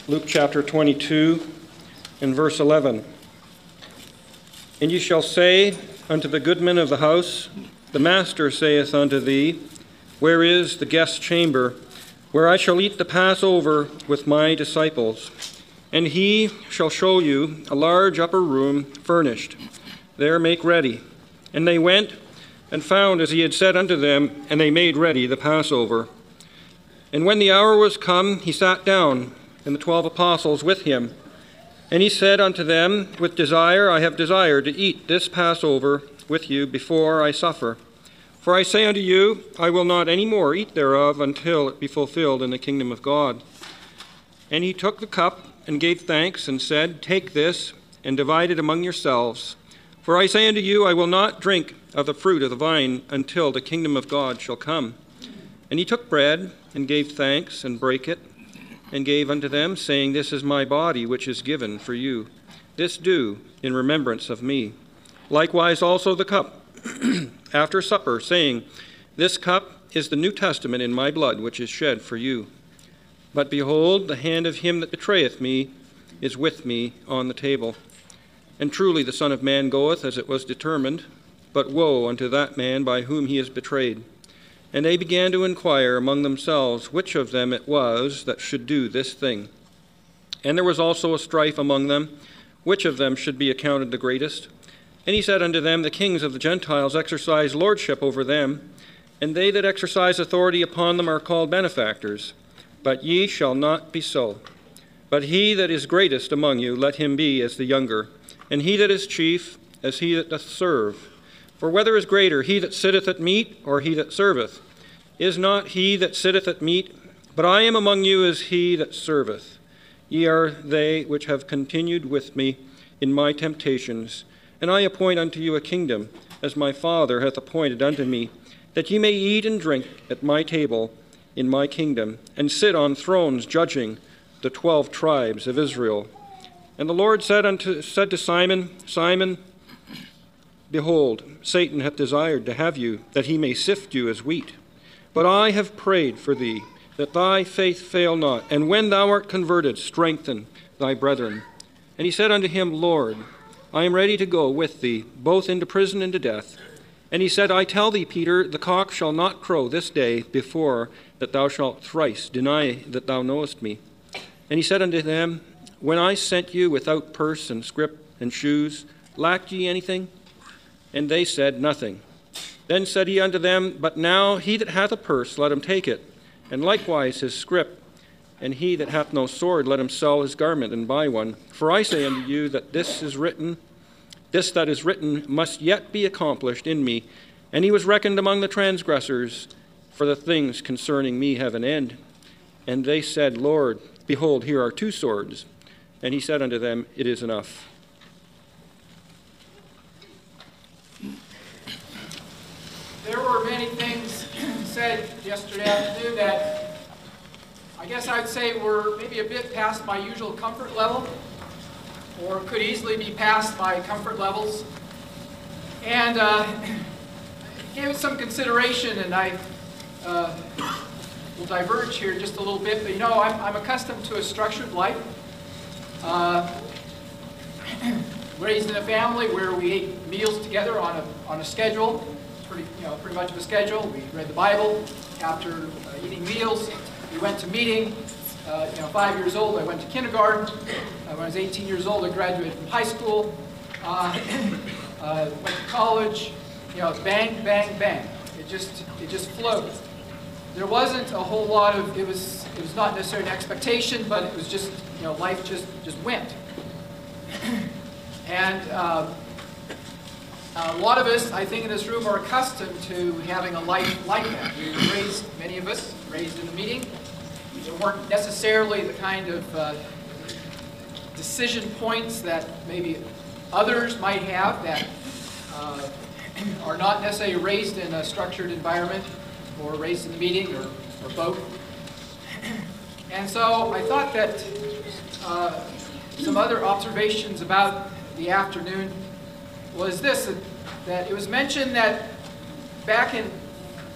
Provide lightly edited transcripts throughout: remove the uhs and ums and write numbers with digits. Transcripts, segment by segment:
Luke chapter 22 and verse 11. And ye shall say unto the goodman of the house, the master saith unto thee, where is the guest chamber, where I shall eat the Passover with my disciples? And he shall show you a large upper room furnished. There make ready. And they went and found as he had said unto them, and they made ready the Passover. And when the hour was come, he sat down, and the 12 apostles with him. And he said unto them, with desire I have desired to eat this Passover with you before I suffer. For I say unto you, I will not any more eat thereof until it be fulfilled in the kingdom of God. And he took the cup and gave thanks, and said, Take this, and divide it among yourselves. For I say unto you, I will not drink of the fruit of the vine until the kingdom of God shall come. And he took bread, and gave thanks, and brake it, and gave unto them, saying, This is my body, which is given for you. This do in remembrance of me. Likewise also the cup after supper, saying, This cup is the New Testament in my blood, which is shed for you. But behold, the hand of him that betrayeth me is with me on the table. And truly the Son of Man goeth as it was determined, but woe unto that man by whom he is betrayed. And they began to inquire among themselves which of them it was that should do this thing. And there was also a strife among them, which of them should be accounted the greatest. And he said unto them, The kings of the Gentiles exercise lordship over them, and they that exercise authority upon them are called benefactors. But ye shall not be so. But he that is greatest among you, let him be as the younger, and he that is chief as he that doth serve. For whether is greater, he that sitteth at meat, or he that serveth? Is not he that sitteth at meat? But I am among you as he that serveth. Ye are they which have continued with me in my temptations, and I appoint unto you a kingdom, as my Father hath appointed unto me, that ye may eat and drink at my table in my kingdom, and sit on thrones judging the 12 tribes of Israel. And the Lord said to Simon, Simon, behold, Satan hath desired to have you, that he may sift you as wheat. But I have prayed for thee, that thy faith fail not, and when thou art converted, strengthen thy brethren. And he said unto him, Lord, I am ready to go with thee, both into prison and to death. And he said, I tell thee, Peter, the cock shall not crow this day before that thou shalt thrice deny that thou knowest me. And he said unto them, When I sent you without purse and scrip and shoes, lacked ye anything? And they said, Nothing. Then said he unto them, But now he that hath a purse, let him take it, and likewise his scrip. And he that hath no sword, let him sell his garment and buy one. For I say unto you that this that is written must yet be accomplished in me. And he was reckoned among the transgressors, for the things concerning me have an end. And they said, Lord, behold, here are 2 swords. And he said unto them, It is enough. There were many things said yesterday afternoon that I guess I'd say were maybe a bit past my usual comfort level, or could easily be past my comfort levels. And gave it some consideration, and I will diverge here just a little bit, but I'm accustomed to a structured life. Raised in a family where we ate meals together on a schedule, pretty much of a schedule. We read the Bible after eating meals. We went to meeting. 5 years old, I went to kindergarten. When I was 18 years old, I graduated from high school. Went to college. Bang, bang, bang. It just flowed. There wasn't a whole lot of. It was not necessarily an expectation, but it was just life just went. And a lot of us, I think, in this room are accustomed to having a life like that. We were raised, many of us, raised in a meeting. There weren't necessarily the kind of decision points that maybe others might have that are not necessarily raised in a structured environment or raised in the meeting or both. And so I thought that some other observations about the afternoon was this, that it was mentioned that back in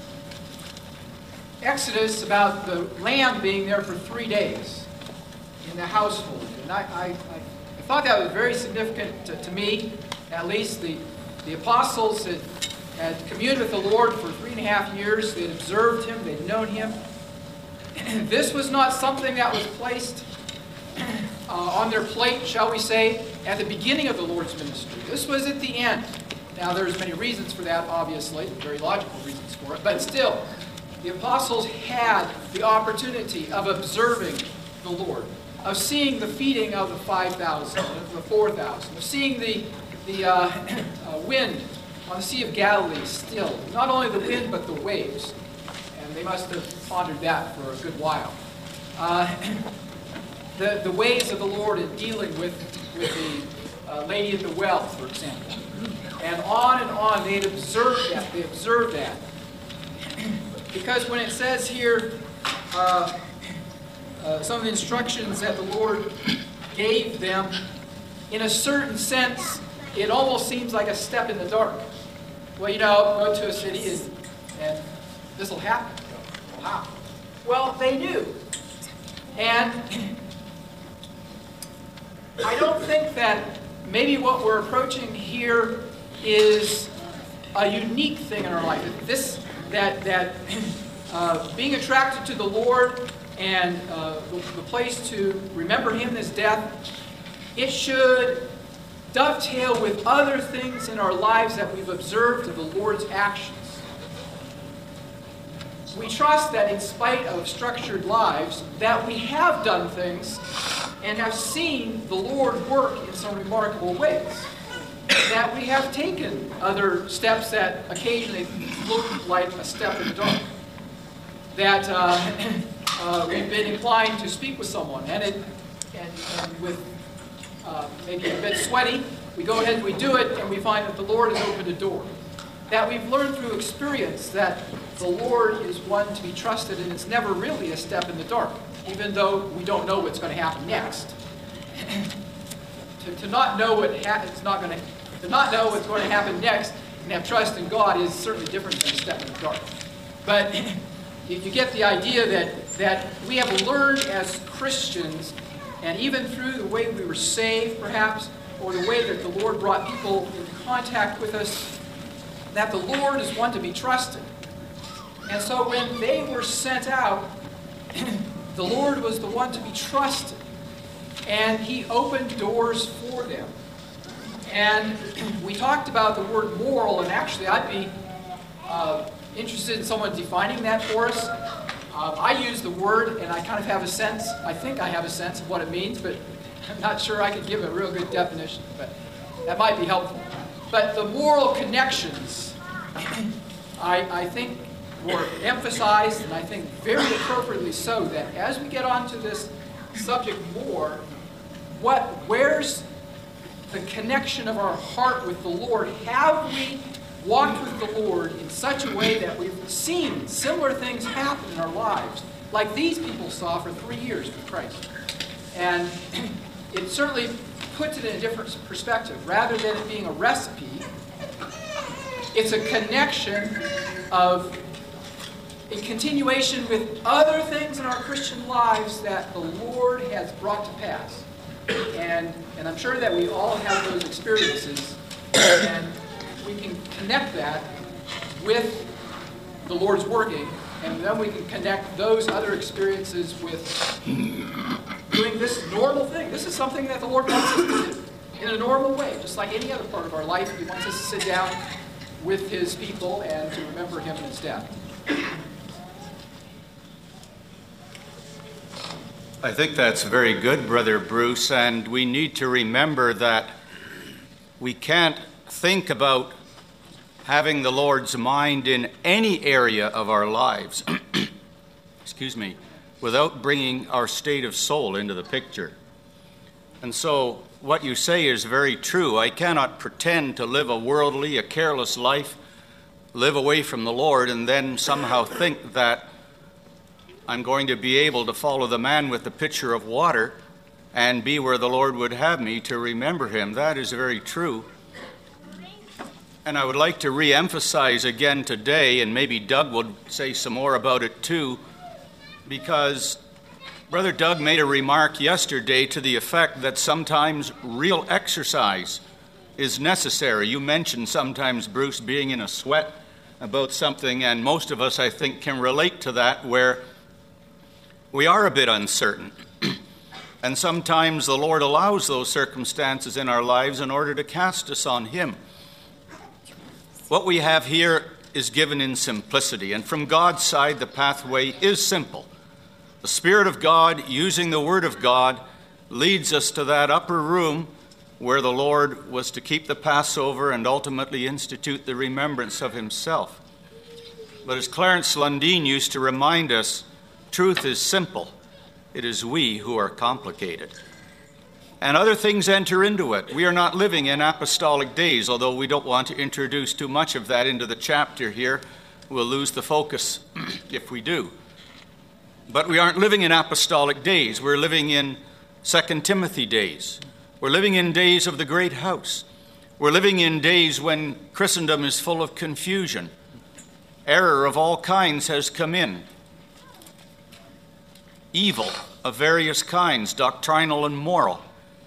Exodus about the lamb being there for 3 days in the household. And I thought that was very significant to me. At least the apostles had communed with the Lord for 3.5 years. They had observed him. They'd known him. This was not something that was placed on their plate, shall we say, at the beginning of the Lord's ministry. This was at the end. Now, there's many reasons for that, obviously, very logical reasons for it, but still, the apostles had the opportunity of observing the Lord, of seeing the feeding of the 5,000, of the 4,000, of seeing the wind on the Sea of Galilee still. Not only the wind, but the waves. And they must have pondered that for a good while. The ways of the Lord in dealing with the lady at the well, for example. And on, they had observed that. They observed that. Because when it says here, some of the instructions that the Lord gave them, in a certain sense, it almost seems like a step in the dark. Well, go to a city and this will happen. Wow. Well, they knew. And I don't think that maybe what we're approaching here is a unique thing in our life. That being attracted to the Lord and the place to remember Him in His death, it should dovetail with other things in our lives that we've observed of the Lord's actions. We trust that in spite of structured lives, that we have done things and have seen the Lord work in some remarkable ways. That we have taken other steps that occasionally look like a step in the dark. That we've been inclined to speak with someone, and with maybe a bit sweaty, we go ahead and we do it, and we find that the Lord has opened a door. That we've learned through experience that the Lord is one to be trusted, and it's never really a step in the dark, even though we don't know what's going to happen next. To not know what's going to happen next and have trust in God is certainly different than a step in the dark. But you get the idea that we have learned as Christians, and even through the way we were saved, perhaps, or the way that the Lord brought people into contact with us, that the Lord is one to be trusted. And so when they were sent out, the Lord was the one to be trusted. And He opened doors for them. And we talked about the word moral, and actually I'd be interested in someone defining that for us. I use the word, and I kind of have a sense, I think I have a sense of what it means, but I'm not sure I could give a real good definition, but that might be helpful. But the moral connections, I think, were emphasized, and I think very appropriately so, that as we get onto this subject more, where's the connection of our heart with the Lord? Have we walked with the Lord in such a way that we've seen similar things happen in our lives, like these people saw for 3 years with Christ? And it certainly puts it in a different perspective. Rather than it being a recipe, it's a connection of a continuation with other things in our Christian lives that the Lord has brought to pass. And I'm sure that we all have those experiences, and we can connect that with the Lord's working, and then we can connect those other experiences with doing this normal thing. This is something that the Lord wants us to do in a normal way, just like any other part of our life. He wants us to sit down with His people and to remember Him in His death. I think that's very good, Brother Bruce, and we need to remember that we can't think about having the Lord's mind in any area of our lives, excuse me, without bringing our state of soul into the picture. And so what you say is very true. I cannot pretend to live a worldly, a careless life, live away from the Lord, and then somehow think that I'm going to be able to follow the man with the pitcher of water and be where the Lord would have me to remember Him. That is very true. And I would like to re-emphasize again today, and maybe Doug would say some more about it too, because Brother Doug made a remark yesterday to the effect that sometimes real exercise is necessary. You mentioned sometimes, Bruce, being in a sweat about something, and most of us, I think, can relate to that, where we are a bit uncertain. And sometimes the Lord allows those circumstances in our lives in order to cast us on Him. What we have here is given in simplicity, and from God's side, the pathway is simple. The Spirit of God, using the Word of God, leads us to that upper room where the Lord was to keep the Passover and ultimately institute the remembrance of Himself. But as Clarence Lundeen used to remind us, truth is simple. It is we who are complicated. And other things enter into it. We are not living in apostolic days, although we don't want to introduce too much of that into the chapter here. We'll lose the focus if we do. But we aren't living in apostolic days. We're living in 2 Timothy days. We're living in days of the great house. We're living in days when Christendom is full of confusion. Error of all kinds has come in. Evil of various kinds, doctrinal and moral.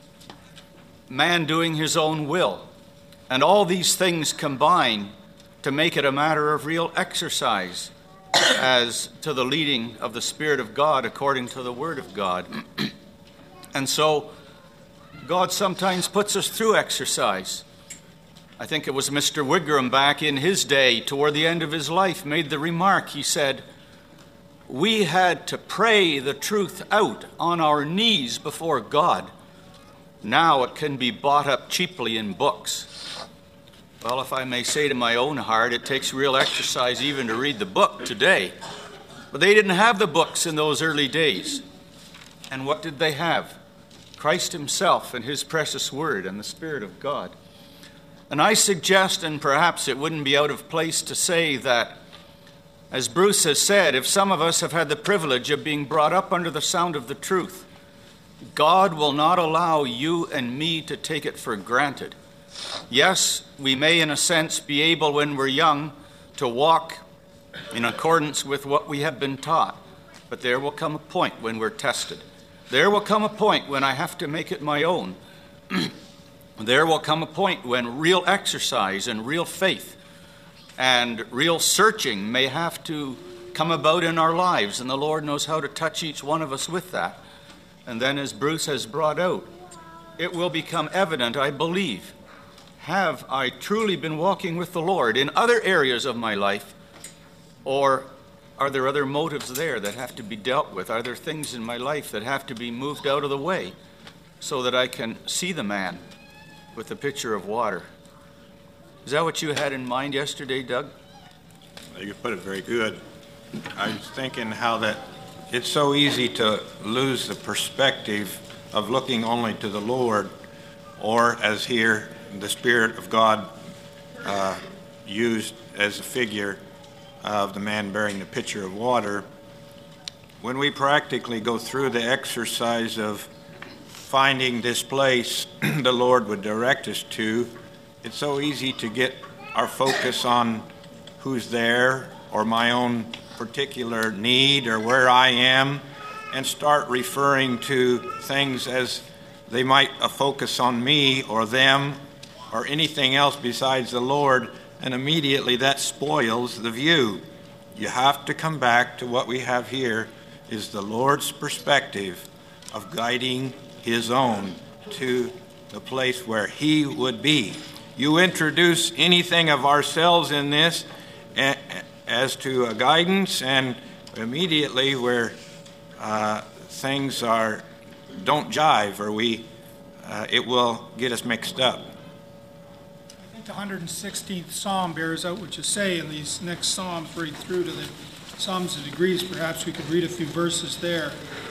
Man doing his own will. And all these things combine to make it a matter of real exercise as to the leading of the Spirit of God according to the Word of God. And so God sometimes puts us through exercise. I think it was Mr. Wigram back in his day, toward the end of his life, made the remark. He said, "We had to pray the truth out on our knees before God. Now it can be bought up cheaply in books." Well, if I may say to my own heart, it takes real exercise even to read the book today. But they didn't have the books in those early days. And what did they have? Christ Himself and His precious Word and the Spirit of God. And I suggest, and perhaps it wouldn't be out of place to say that, as Bruce has said, if some of us have had the privilege of being brought up under the sound of the truth, God will not allow you and me to take it for granted. Yes, we may in a sense be able when we're young to walk in accordance with what we have been taught, but there will come a point when we're tested. There will come a point when I have to make it my own. There will come a point when real exercise and real faith and real searching may have to come about in our lives, and the Lord knows how to touch each one of us with that. And then, as Bruce has brought out, it will become evident, I believe, have I truly been walking with the Lord in other areas of my life, or are there other motives there that have to be dealt with? Are there things in my life that have to be moved out of the way so that I can see the man with the pitcher of water? Is that what you had in mind yesterday, Doug? You put it very good. I was thinking how that it's so easy to lose the perspective of looking only to the Lord, or as here, the Spirit of God used as a figure of the man bearing the pitcher of water. When we practically go through the exercise of finding this place the Lord would direct us to, it's so easy to get our focus on who's there or my own particular need or where I am, and start referring to things as they might focus on me or them or anything else besides the Lord, and immediately that spoils the view. You have to come back to what we have here is the Lord's perspective of guiding His own to the place where He would be. You introduce anything of ourselves in this as to a guidance, and immediately where things don't jive, or it will get us mixed up. I think the 116th Psalm bears out what you say in these next Psalms, right through to the Psalms of Degrees. Perhaps we could read a few verses there.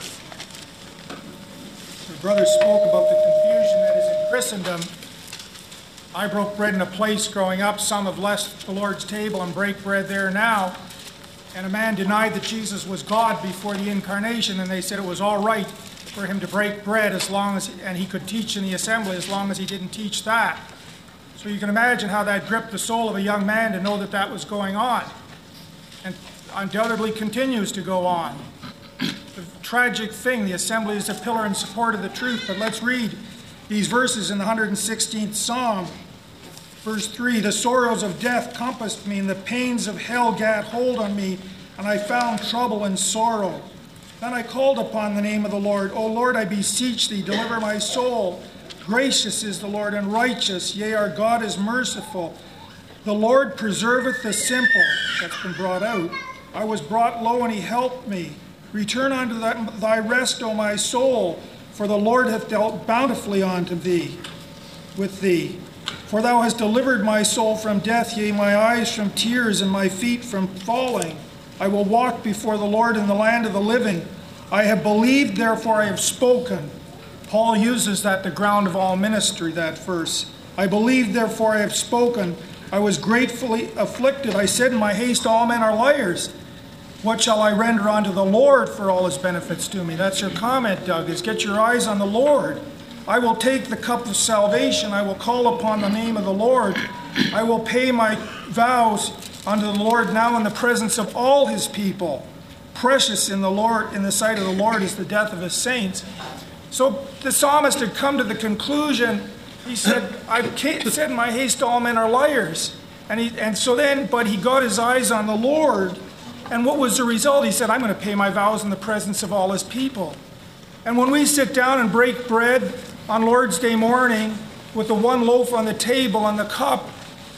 The brother spoke about the confusion that is in Christendom. I broke bread in a place growing up. Some have left the Lord's table and break bread there now. And a man denied that Jesus was God before the incarnation, and they said it was all right for him to break bread and he could teach in the assembly as long as he didn't teach that. So you can imagine how that gripped the soul of a young man to know that that was going on, and undoubtedly continues to go on. The tragic thing. The assembly is a pillar and support of the truth. But let's read these verses in the 116th Psalm. Verse 3, the sorrows of death compassed me, and the pains of hell gat hold on me, and I found trouble and sorrow. Then I called upon the name of the Lord. O Lord, I beseech thee, deliver my soul. Gracious is the Lord, and righteous, yea, our God is merciful. The Lord preserveth the simple. That's been brought out. I was brought low, and he helped me. Return unto thy rest, O my soul, for the Lord hath dealt bountifully unto thee, with thee. For thou hast delivered my soul from death, yea, my eyes from tears, and my feet from falling. I will walk before the Lord in the land of the living. I have believed, therefore I have spoken. Paul uses that, the ground of all ministry, that verse. I believed, therefore I have spoken. I was gratefully afflicted. I said in my haste, all men are liars. What shall I render unto the Lord for all his benefits to me? That's your comment, Doug, is get your eyes on the Lord. I will take the cup of salvation. I will call upon the name of the Lord. I will pay my vows unto the Lord now in the presence of all his people. Precious in the Lord, in the sight of the Lord, is the death of his saints. So the psalmist had come to the conclusion. He said, "I've said in my haste, all men are liars." But he got his eyes on the Lord. And what was the result? He said, "I'm going to pay my vows in the presence of all his people." And when we sit down and break bread on Lord's Day morning with the one loaf on the table and the cup,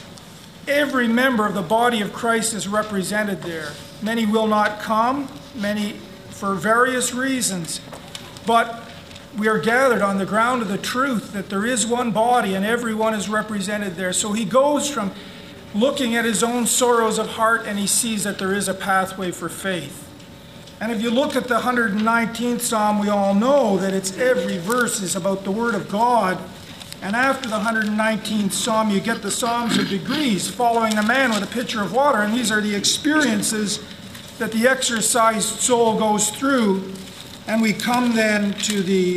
every member of the body of Christ is represented there. Many will not come, many for various reasons, but we are gathered on the ground of the truth that there is one body and everyone is represented there. So he goes from looking at his own sorrows of heart and he sees that there is a pathway for faith. And if you look at the 119th Psalm, we all know that it's every verse is about the Word of God. And after the 119th Psalm, you get the Psalms of degrees, following the man with a pitcher of water. And these are the experiences that the exercised soul goes through. And we come then to the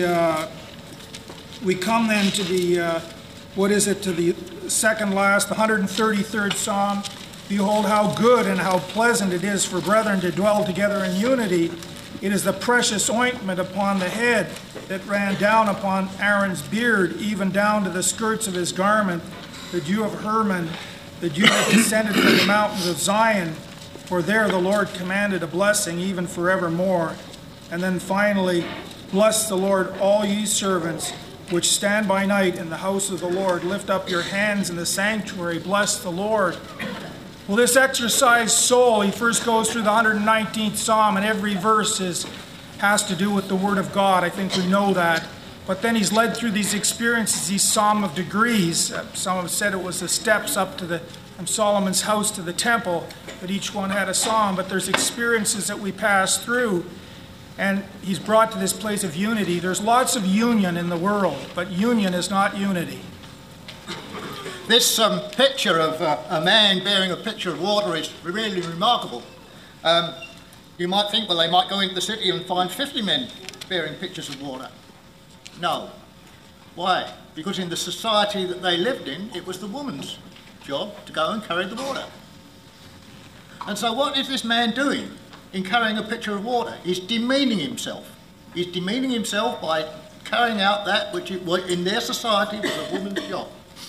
second last, the 133rd Psalm. Behold, how good and how pleasant it is for brethren to dwell together in unity. It is the precious ointment upon the head that ran down upon Aaron's beard, even down to the skirts of his garment, the dew of Hermon, the dew that descended from the mountains of Zion. For there the Lord commanded a blessing, even forevermore. And then finally, bless the Lord, all ye servants, which stand by night in the house of the Lord. Lift up your hands in the sanctuary. Bless the Lord. Well, this exercised soul, he first goes through the 119th Psalm, and every verse has to do with the Word of God. I think we know that. But then he's led through these experiences, these Psalm of degrees. Some have said it was the steps up to from Solomon's house to the temple, but each one had a psalm. But there's experiences that we pass through, and he's brought to this place of unity. There's lots of union in the world, but union is not unity. This picture of a man bearing a pitcher of water is really remarkable. You might think, well, they might go into the city and find 50 men bearing pitchers of water. No. Why? Because in the society that they lived in, it was the woman's job to go and carry the water. And so what is this man doing in carrying a pitcher of water? He's demeaning himself. He's demeaning himself by carrying out that which in their society was a woman's job.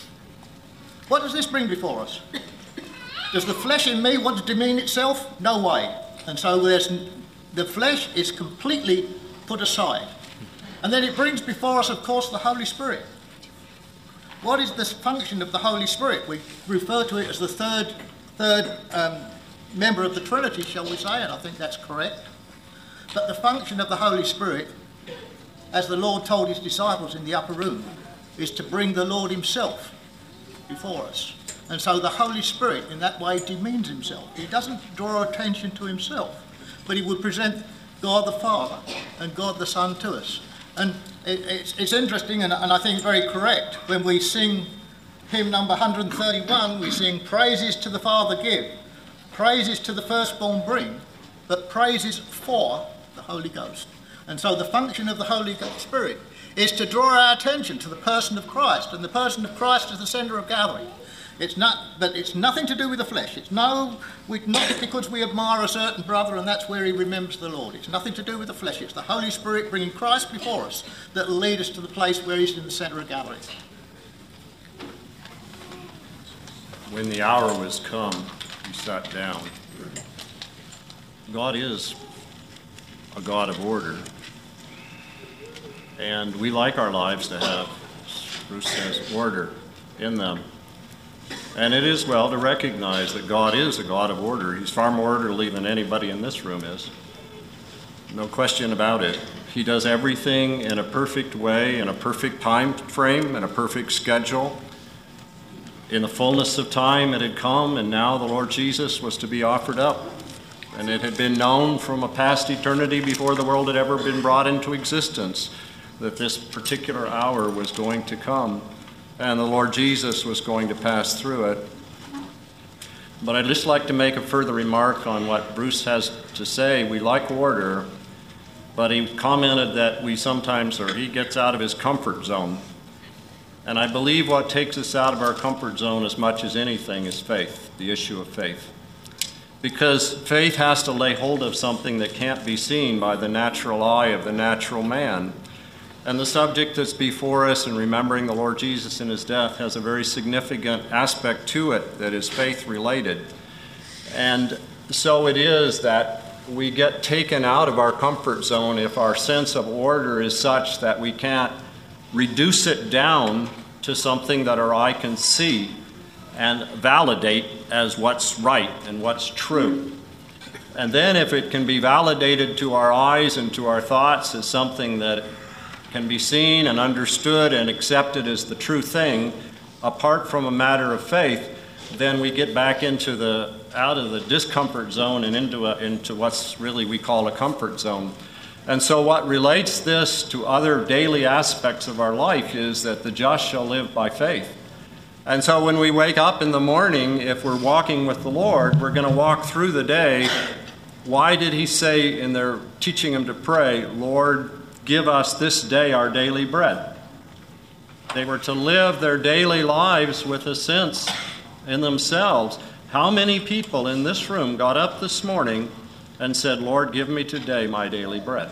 What does this bring before us? Does the flesh in me want to demean itself? No way. And so the flesh is completely put aside. And then it brings before us, of course, the Holy Spirit. What is the function of the Holy Spirit? We refer to it as the third member of the Trinity, shall we say, and I think that's correct. But the function of the Holy Spirit, as the Lord told his disciples in the upper room, is to bring the Lord himself before us. And so the Holy Spirit in that way demeans himself. He doesn't draw attention to himself, but he would present God the Father and God the Son to us. And it's interesting, and I think very correct, when we sing hymn number 131, we sing praises to the Father give, praises to the firstborn bring, but praises for the Holy Ghost. And so the function of the Holy Spirit is to draw our attention to the person of Christ, and the person of Christ is the centre of gathering. It's nothing to do with the flesh. It's not because we admire a certain brother and that's where he remembers the Lord. It's nothing to do with the flesh. It's the Holy Spirit bringing Christ before us that will lead us to the place where he's in the centre of Galilee. When the hour was come, he sat down. God is a God of order. And we like our lives to have, as Bruce says, order in them. And it is well to recognize that God is a God of order. He's far more orderly than anybody in this room is. No question about it. He does everything in a perfect way, in a perfect time frame, in a perfect schedule. In the fullness of time it had come, and now the Lord Jesus was to be offered up. And it had been known from a past eternity before the world had ever been brought into existence that this particular hour was going to come, and the Lord Jesus was going to pass through it. But I'd just like to make a further remark on what Bruce has to say. We like order, but he commented that he gets out of his comfort zone. And I believe what takes us out of our comfort zone as much as anything is faith, the issue of faith. Because faith has to lay hold of something that can't be seen by the natural eye of the natural man. And the subject that's before us in remembering the Lord Jesus in his death has a very significant aspect to it that is faith related. And so it is that we get taken out of our comfort zone if our sense of order is such that we can't reduce it down to something that our eye can see and validate as what's right and what's true. And then if it can be validated to our eyes and to our thoughts as something that can be seen and understood and accepted as the true thing, apart from a matter of faith, then we get back out of the discomfort zone and into what's really we call a comfort zone. And so what relates this to other daily aspects of our life is that the just shall live by faith. And so when we wake up in the morning, if we're walking with the Lord, we're going to walk through the day. Why did he say in their teaching him to pray, Lord, give us this day our daily bread? They were to live their daily lives with a sense in themselves. How many people in this room got up this morning and said, Lord, give me today my daily bread?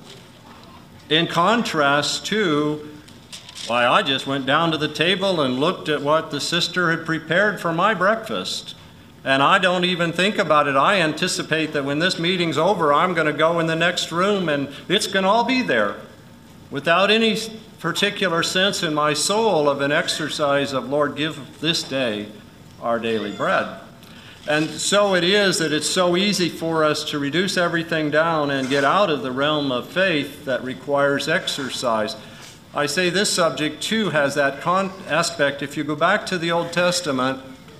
In contrast to, why, I just went down to the table and looked at what the sister had prepared for my breakfast. And I don't even think about it. I anticipate that when this meeting's over, I'm going to go in the next room and it's going to all be there, without any particular sense in my soul of an exercise of, Lord, give this day our daily bread. And so it is that it's so easy for us to reduce everything down and get out of the realm of faith that requires exercise. I say this subject, too, has that aspect. If you go back to the Old Testament,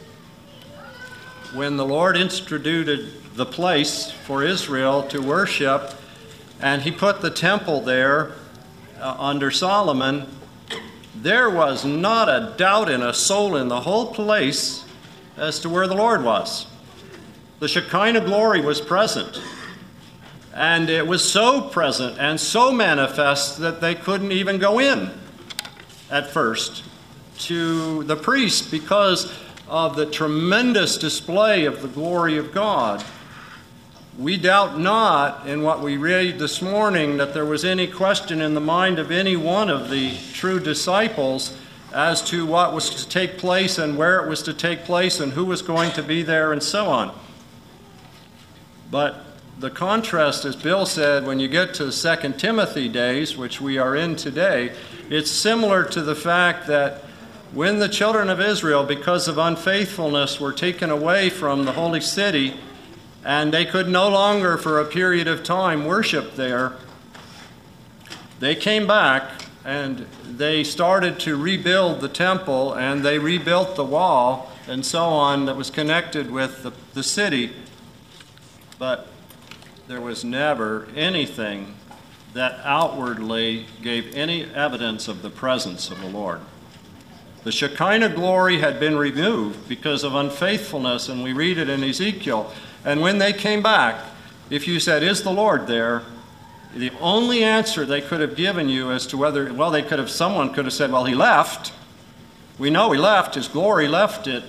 when the Lord instituted the place for Israel to worship, and he put the temple there under Solomon, there was not a doubt in a soul in the whole place as to where the Lord was. The Shekinah glory was present. And it was so present and so manifest that they couldn't even go in at first to the priest because of the tremendous display of the glory of God. We doubt not in what we read this morning that there was any question in the mind of any one of the true disciples as to what was to take place and where it was to take place and who was going to be there and so on. But the contrast, as Bill said, when you get to the 2 Timothy days, which we are in today, it's similar to the fact that when the children of Israel, because of unfaithfulness, were taken away from the holy city, and they could no longer for a period of time worship there, they came back and they started to rebuild the temple, and they rebuilt the wall and so on that was connected with the city. But there was never anything that outwardly gave any evidence of the presence of the Lord. The Shekinah glory had been removed because of unfaithfulness, and we read it in Ezekiel. And when they came back, if you said, is the Lord there? The only answer they could have given you as to whether, someone could have said, well, he left. We know he left, his glory left it.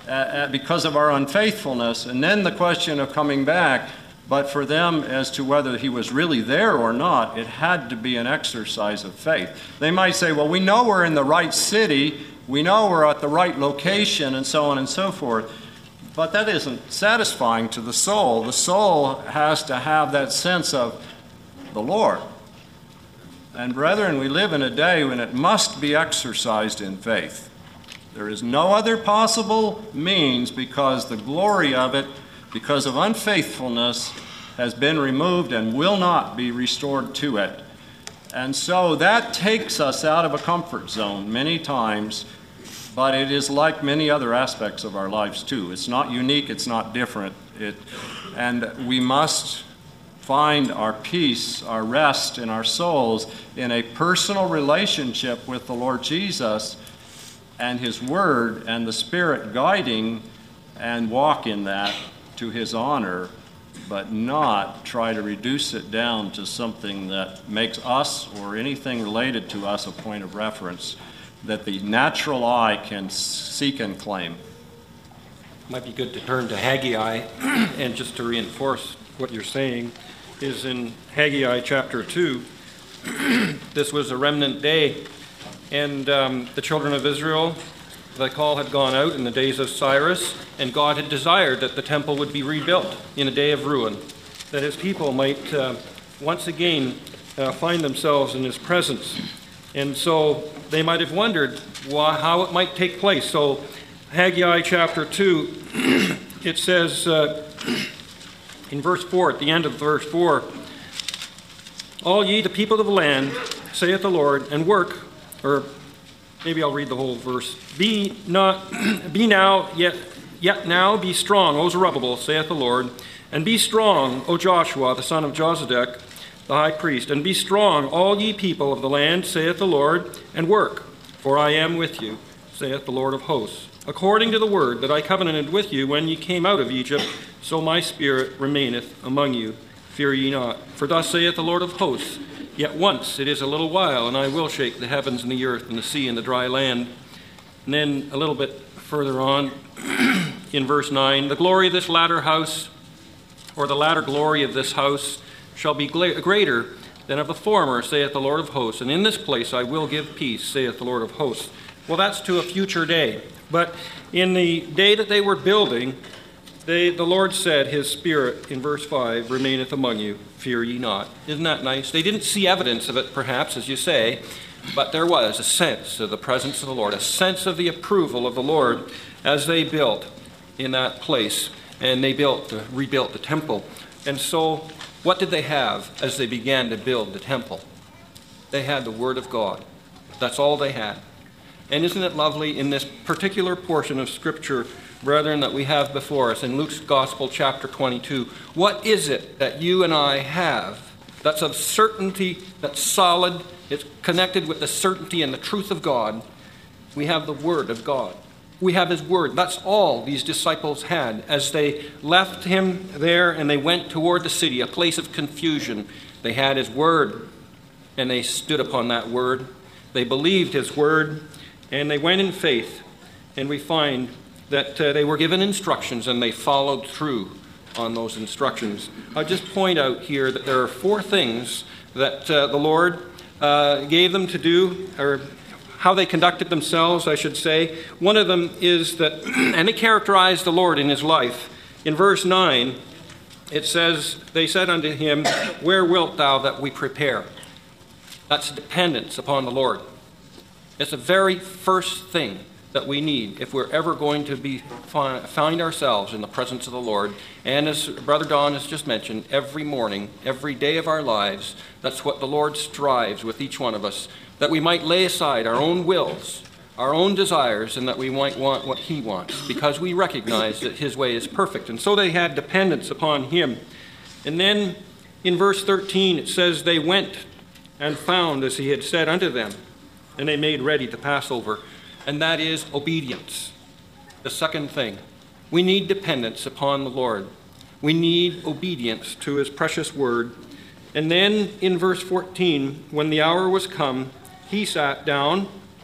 because of our unfaithfulness. And then the question of coming back, but for them as to whether he was really there or not, it had to be an exercise of faith. They might say, well, we know we're in the right city, we know we're at the right location, and so on and so forth. But that isn't satisfying to the soul. The soul has to have that sense of the Lord. And brethren, we live in a day when it must be exercised in faith. There is no other possible means, because the glory of it, because of unfaithfulness, has been removed and will not be restored to it. And so that takes us out of a comfort zone many times, but it is like many other aspects of our lives too. It's not unique, it's not different. And we must find our peace, our rest in our souls in a personal relationship with the Lord Jesus and His Word and the Spirit guiding, and walk in that to His honor, but not try to reduce it down to something that makes us or anything related to us a point of reference that the natural eye can seek and claim. Might be good to turn to Haggai, and just to reinforce what you're saying, is in Haggai chapter 2. This was a remnant day, and the children of Israel, the call had gone out in the days of Cyrus, and God had desired that the temple would be rebuilt in a day of ruin, that His people might once again find themselves in His presence. And so they might have wondered how it might take place. So Haggai chapter 2, it says in verse 4, at the end of verse 4, "All ye, the people of the land, saith the Lord, and work," or maybe I'll read the whole verse. Be now, yet now be strong, O Zerubbabel, saith the Lord, and be strong, O Joshua, the son of Josedek, the high priest, and be strong, all ye people of the land, saith the Lord, and work, for I am with you, saith the Lord of hosts. According to the word that I covenanted with you when ye came out of Egypt, so my spirit remaineth among you. Fear ye not. For thus saith the Lord of hosts, yet once it is a little while, and I will shake the heavens and the earth and the sea and the dry land. And then a little bit further on, in verse 9, "The glory of this latter house, or the latter glory of this house, shall be greater than of the former, saith the Lord of hosts. And in this place I will give peace, saith the Lord of hosts." Well, that's to a future day. But in the day that they were building, the Lord said, His Spirit, in verse 5, remaineth among you. Fear ye not. Isn't that nice? They didn't see evidence of it, perhaps, as you say, but there was a sense of the presence of the Lord, a sense of the approval of the Lord as they built in that place. And they rebuilt the temple. And so, what did they have as they began to build the temple? They had the Word of God. That's all they had. And isn't it lovely in this particular portion of Scripture, brethren, that we have before us in Luke's Gospel, chapter 22? What is it that you and I have that's of certainty, that's solid, it's connected with the certainty and the truth of God? We have the Word of God. We have His Word. That's all these disciples had as they left Him there and they went toward the city, a place of confusion. They had His Word, and they stood upon that Word. They believed His Word, and they went in faith. And we find that they were given instructions, and they followed through on those instructions. I'll just point out here that there are 4 things that the Lord gave them to do, or how they conducted themselves, I should say. One of them is that, and they characterized the Lord in His life. In verse 9, it says, "They said unto Him, Where wilt Thou that we prepare?" That's dependence upon the Lord. It's the very first thing that we need if we're ever going to find ourselves in the presence of the Lord. And as Brother Don has just mentioned, every morning, every day of our lives, that's what the Lord strives with each one of us, that we might lay aside our own wills, our own desires, and that we might want what He wants, because we recognize that His way is perfect. And so they had dependence upon Him. And then in verse 13 it says, "They went and found as He had said unto them, and they made ready the Passover." And that is obedience. The second thing. We need dependence upon the Lord. We need obedience to His precious word. And then in verse 14, when the hour was come, He sat down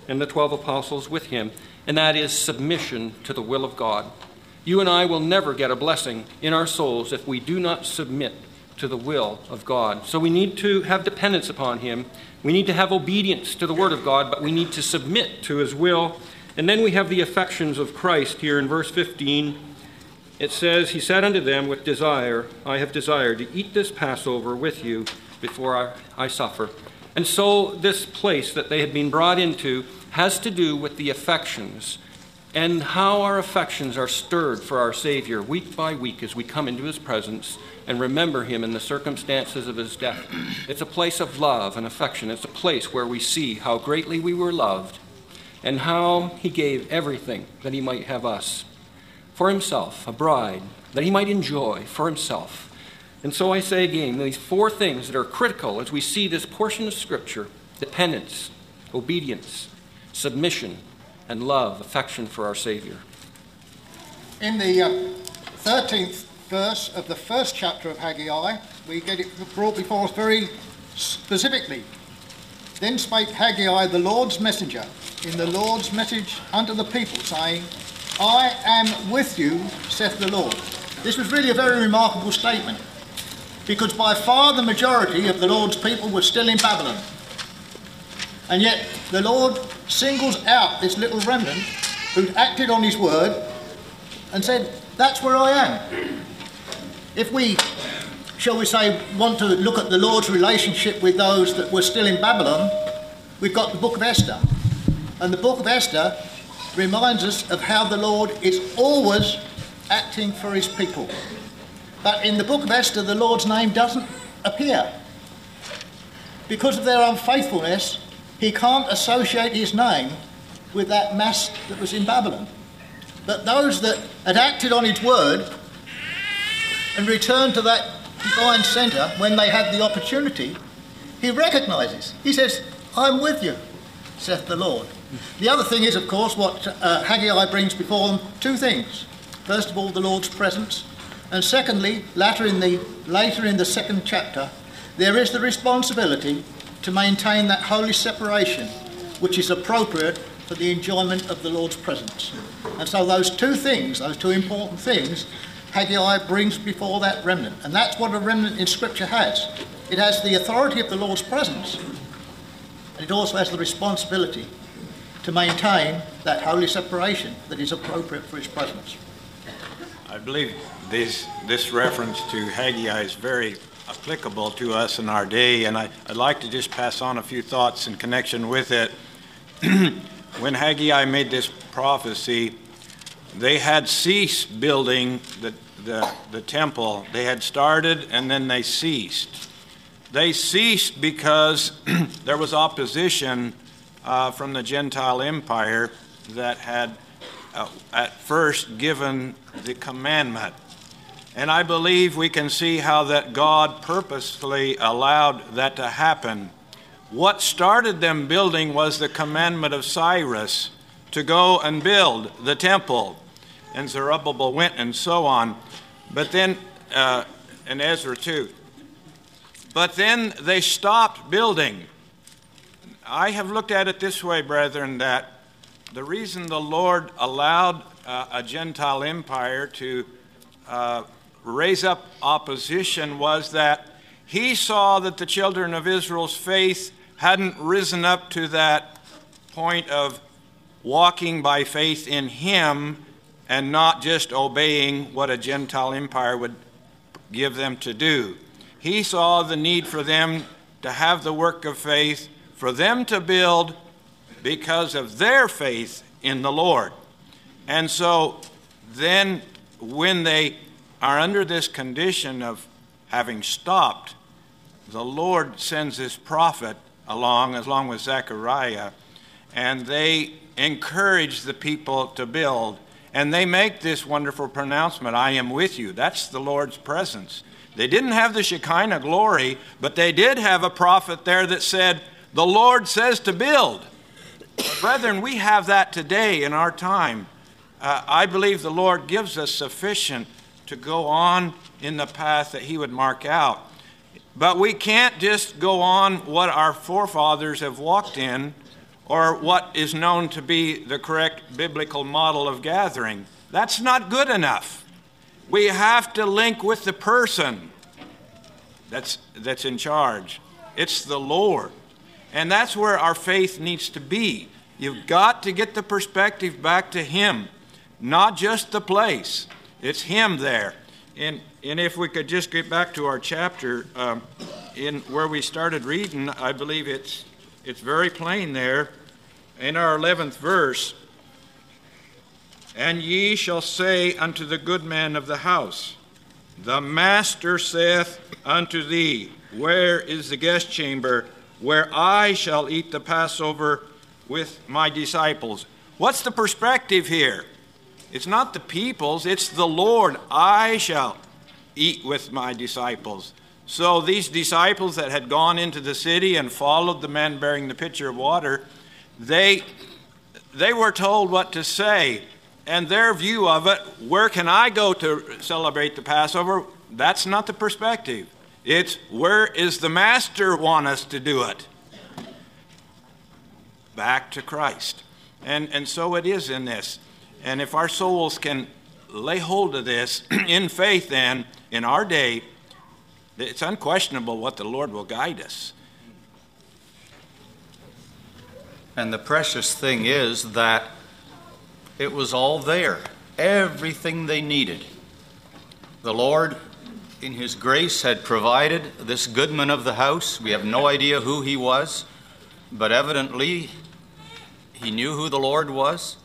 and the 12 apostles with him, and that is submission to the will of God. You and I will never get a blessing in our souls if we do not submit to the will of God. So we need to have dependence upon him. We need to have obedience to the word of God, but we need to submit to his will. And then we have the affections of Christ here in verse 15. It says, he said unto them with desire, I have desired to eat this Passover with you before I suffer. And so this place that they had been brought into has to do with the affections and how our affections are stirred for our Savior week by week as we come into his presence and remember him in the circumstances of his death. It's a place of love and affection. It's a place where we see how greatly we were loved and how he gave everything that he might have us for himself, a bride, that he might enjoy for himself. And so I say again, these four things that are critical as we see this portion of Scripture: dependence, obedience, submission, and love, affection for our Savior. In the 13th verse of the first chapter of Haggai, we get it brought before us very specifically. Then spake Haggai the Lord's messenger in the Lord's message unto the people, saying, I am with you, saith the Lord. This was really a very remarkable statement, because by far the majority of the Lord's people were still in Babylon. And yet the Lord singles out this little remnant who'd acted on his word and said, that's where I am. If we, shall we say, want to look at the Lord's relationship with those that were still in Babylon, we've got the book of Esther. And the book of Esther reminds us of how the Lord is always acting for his people. But in the book of Esther, the Lord's name doesn't appear. Because of their unfaithfulness, he can't associate his name with that mass that was in Babylon. But those that had acted on his word and returned to that divine centre when they had the opportunity, he recognises. He says, I'm with you, saith the Lord. The other thing is, of course, what Haggai brings before them, two things. First of all, the Lord's presence. And secondly, later in the second chapter, there is the responsibility to maintain that holy separation which is appropriate for the enjoyment of the Lord's presence. And so those two things, those two important things, Haggai brings before that remnant. And that's what a remnant in Scripture has. It has the authority of the Lord's presence, and it also has the responsibility to maintain that holy separation that is appropriate for his presence. I believe this reference to Haggai is very applicable to us in our day, and I'd like to just pass on a few thoughts in connection with it. When Haggai made this prophecy, they had ceased building the temple. They had started and then they ceased. They ceased because there was opposition from the Gentile empire that had at first given the commandment. And I believe we can see how that God purposefully allowed that to happen. What started them building was the commandment of Cyrus to go and build the temple. And Zerubbabel went and so on. But then, and Ezra too. But then they stopped building. I have looked at it this way, brethren, that the reason the Lord allowed a Gentile empire to raise up opposition was that he saw that the children of Israel's faith hadn't risen up to that point of walking by faith in him and not just obeying what a Gentile empire would give them to do. He saw the need for them to have the work of faith, for them to build because of their faith in the Lord. And so then when they are under this condition of having stopped, the Lord sends his prophet along with Zechariah, and they encourage the people to build. And they make this wonderful pronouncement, I am with you. That's the Lord's presence. They didn't have the Shekinah glory, but they did have a prophet there that said, the Lord says to build. Brethren, we have that today in our time. I believe the Lord gives us sufficient to go on in the path that he would mark out. But we can't just go on what our forefathers have walked in or what is known to be the correct biblical model of gathering. That's not good enough. We have to link with the person that's in charge. It's the Lord. And that's where our faith needs to be. You've got to get the perspective back to Him, not just the place. It's Him there. And if we could just get back to our chapter, in where we started reading, I believe it's very plain there in our 11th verse. And ye shall say unto the good man of the house, the master saith unto thee, where is the guest chamber where I shall eat the Passover with my disciples? What's the perspective here? It's not the people's, it's the Lord. I shall eat with my disciples. So these disciples that had gone into the city and followed the man bearing the pitcher of water, they were told what to say. And their view of it, where can I go to celebrate the Passover? That's not the perspective. It's where is the Master want us to do it? Back to Christ. And so it is in this. And if our souls can lay hold of this in faith, then in our day, it's unquestionable what the Lord will guide us. And the precious thing is that it was all there, everything they needed. The Lord, in His grace, had provided this goodman of the house. We have no idea who he was, but evidently he knew who the Lord was.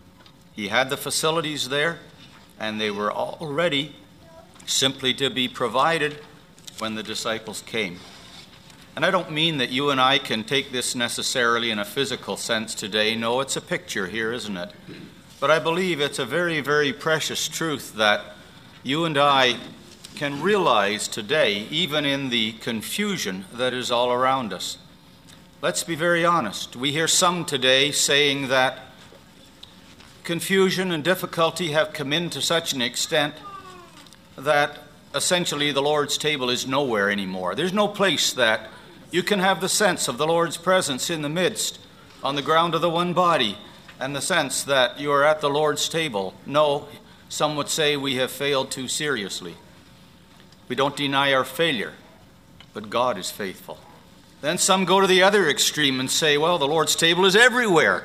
He had the facilities there, and they were all ready simply to be provided when the disciples came. And I don't mean that you and I can take this necessarily in a physical sense today. No, it's a picture here, isn't it? But I believe it's a very, very precious truth that you and I can realize today, even in the confusion that is all around us. Let's be very honest. We hear some today saying that confusion and difficulty have come in to such an extent that essentially the Lord's table is nowhere anymore. There's no place that you can have the sense of the Lord's presence in the midst, on the ground of the one body, and the sense that you are at the Lord's table. No, some would say we have failed too seriously. We don't deny our failure, but God is faithful. Then some go to the other extreme and say, well, the Lord's table is everywhere.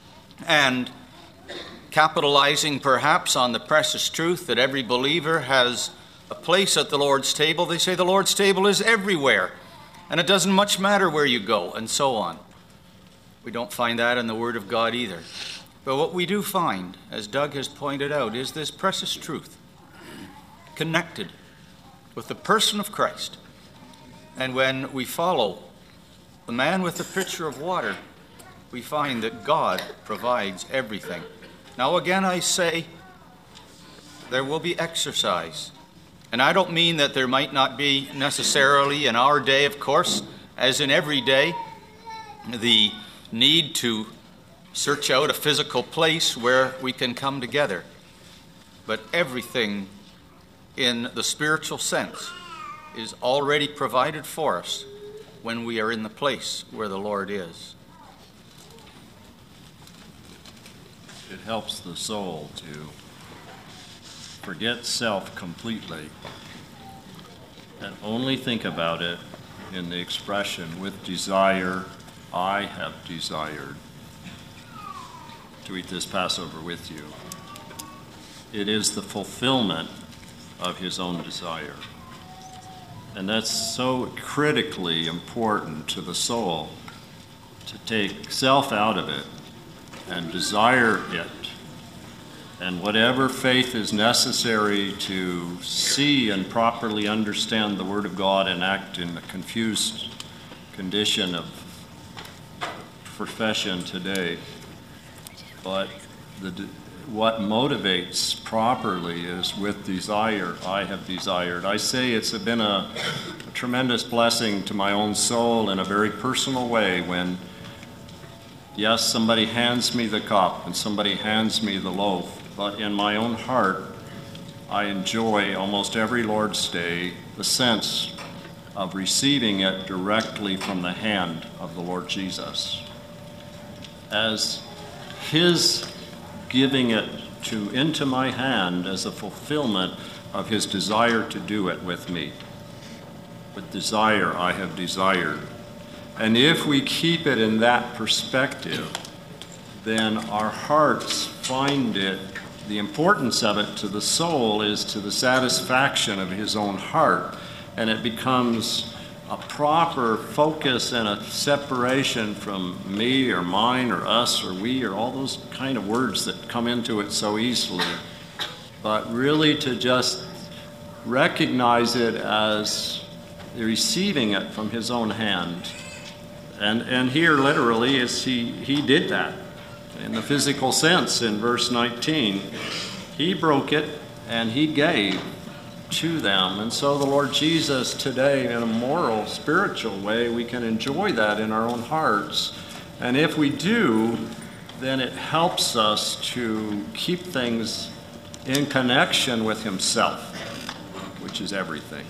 And capitalizing perhaps on the precious truth that every believer has a place at the Lord's table, they say the Lord's table is everywhere, and it doesn't much matter where you go, and so on. We don't find that in the Word of God either. But what we do find, as Doug has pointed out, is this precious truth connected with the person of Christ. And when we follow the man with the pitcher of water, we find that God provides everything. Now again I say, there will be exercise. And I don't mean that there might not be necessarily in our day, of course, as in every day, the need to search out a physical place where we can come together. But everything in the spiritual sense is already provided for us when we are in the place where the Lord is. It helps the soul to forget self completely and only think about it in the expression, with desire, I have desired to eat this Passover with you. It is the fulfillment of His own desire. And that's so critically important to the soul, to take self out of it and desire it. And whatever faith is necessary to see and properly understand the Word of God and act in a confused condition of profession today. But what motivates properly is with desire, I have desired. I say it's been a tremendous blessing to my own soul in a very personal way when, yes, somebody hands me the cup and somebody hands me the loaf, but in my own heart, I enjoy almost every Lord's Day the sense of receiving it directly from the hand of the Lord Jesus. as his giving it into my hand as a fulfillment of his desire to do it with me. With desire I have desired. And if we keep it in that perspective, then our hearts find it, the importance of it to the soul is to the satisfaction of his own heart. And it becomes a proper focus and a separation from me or mine or us or we or all those kind of words that come into it so easily. But really to just recognize it as receiving it from his own hand. And here literally is he did that in the physical sense in verse 19. He broke it and he gave to them. And so the Lord Jesus today, in a moral, spiritual way, we can enjoy that in our own hearts. And if we do, then it helps us to keep things in connection with himself, which is everything.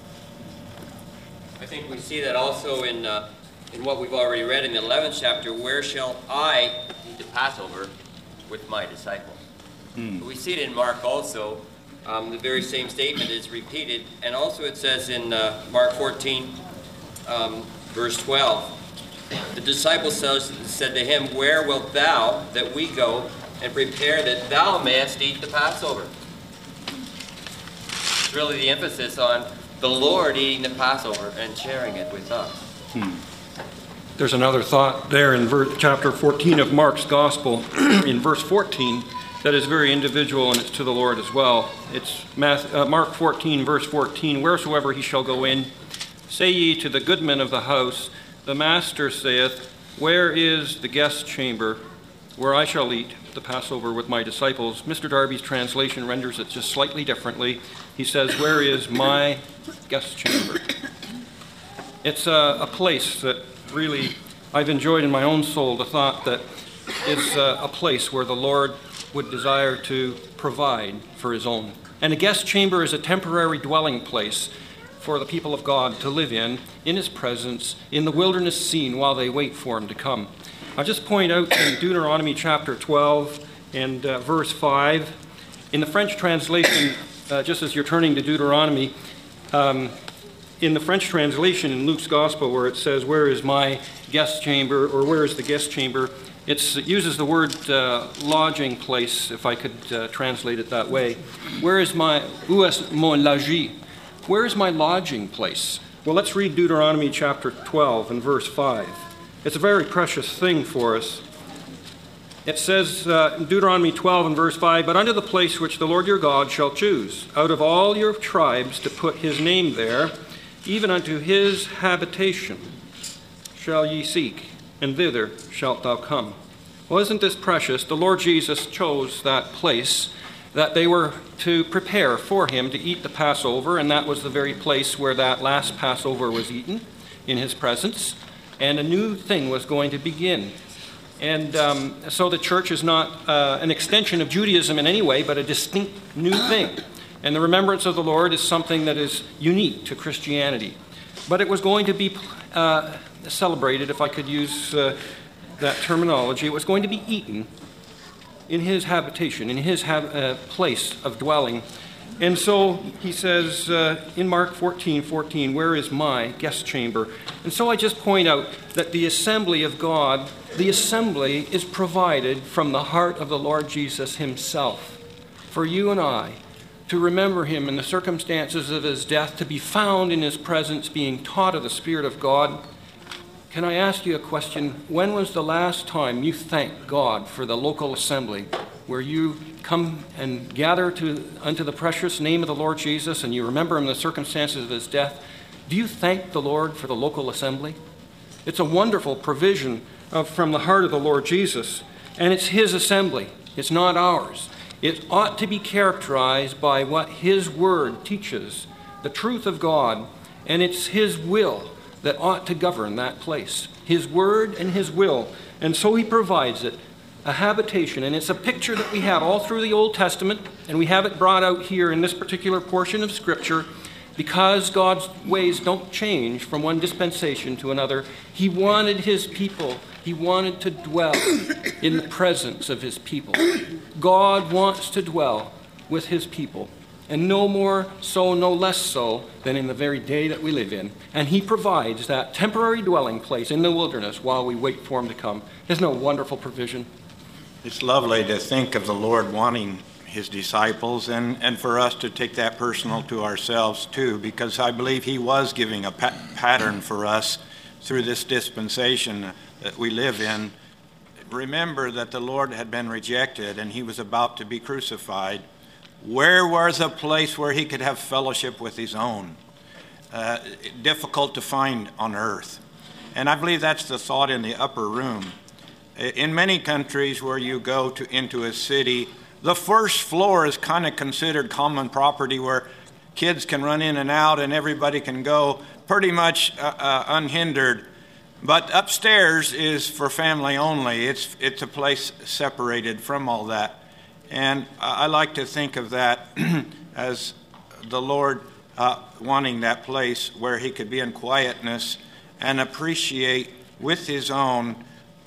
I think we see that also in what we've already read in the 11th chapter, where shall I eat the Passover with my disciples? We see it in Mark also. The very same statement is repeated, and also it says in Mark 14, verse 12, the disciples said to him, where wilt thou that we go and prepare that thou mayest eat the Passover? It's really the emphasis on the Lord eating the Passover and sharing it with us. There's another thought there in chapter 14 of Mark's Gospel, in verse 14, that is very individual, and it's to the Lord as well. It's Mark 14, verse 14, wheresoever he shall go in, say ye to the goodman of the house, the master saith, where is the guest chamber where I shall eat the Passover with my disciples? Mr. Darby's translation renders it just slightly differently. He says, where is my guest chamber? It's a place that really I've enjoyed in my own soul, the thought that it's a place where the Lord would desire to provide for his own. And a guest chamber is a temporary dwelling place for the people of God to live in his presence, in the wilderness scene while they wait for him to come. I'll just point out in Deuteronomy chapter 12 and verse 5, in the French translation, just as you're turning to Deuteronomy, in the French translation in Luke's Gospel where it says, where is my guest chamber, or where is the guest chamber, it uses the word lodging place, if I could translate it that way. Where is my, où est mon logis? Where is my lodging place? Well, let's read Deuteronomy chapter 12 and verse 5. It's a very precious thing for us. It says in Deuteronomy 12 and verse 5, but unto the place which the Lord your God shall choose, out of all your tribes to put his name there, even unto his habitation shall ye seek, and thither shalt thou come. Well, isn't this precious? The Lord Jesus chose that place that they were to prepare for him to eat the Passover, and that was the very place where that last Passover was eaten in his presence, and a new thing was going to begin. And so the church is not an extension of Judaism in any way, but a distinct new thing. And the remembrance of the Lord is something that is unique to Christianity. But it was going to be celebrated, if I could use that terminology. It was going to be eaten in his habitation, in his place of dwelling. And so he says in Mark 14:14, where is my guest chamber? And so I just point out that the assembly of God, the assembly is provided from the heart of the Lord Jesus himself. For you and I to remember him in the circumstances of his death, to be found in his presence, being taught of the Spirit of God. Can I ask you a question? When was the last time you thanked God for the local assembly where you come and gather unto the precious name of the Lord Jesus and you remember him in the circumstances of his death? Do you thank the Lord for the local assembly? It's a wonderful provision from the heart of the Lord Jesus, and it's his assembly. It's not ours. It ought to be characterized by what his word teaches, the truth of God, and it's his will that ought to govern that place. His word and his will. And so he provides it, a habitation. And it's a picture that we have all through the Old Testament, and we have it brought out here in this particular portion of Scripture because God's ways don't change from one dispensation to another. He wanted his people He wanted to dwell in the presence of his people. God wants to dwell with his people, and no more so, no less so, than in the very day that we live in. And he provides that temporary dwelling place in the wilderness while we wait for him to come. Isn't that a wonderful provision? It's lovely to think of the Lord wanting his disciples and for us to take that personal to ourselves too, because I believe he was giving a pattern for us through this dispensation that we live in. Remember that the Lord had been rejected and he was about to be crucified. Where was a place where he could have fellowship with his own? Difficult to find on earth. And I believe that's the thought in the upper room. In many countries where you go into a city, the first floor is kind of considered common property where kids can run in and out and everybody can go pretty much unhindered. But upstairs is for family only. It's a place separated from all that. And I like to think of that as the Lord wanting that place where he could be in quietness and appreciate with his own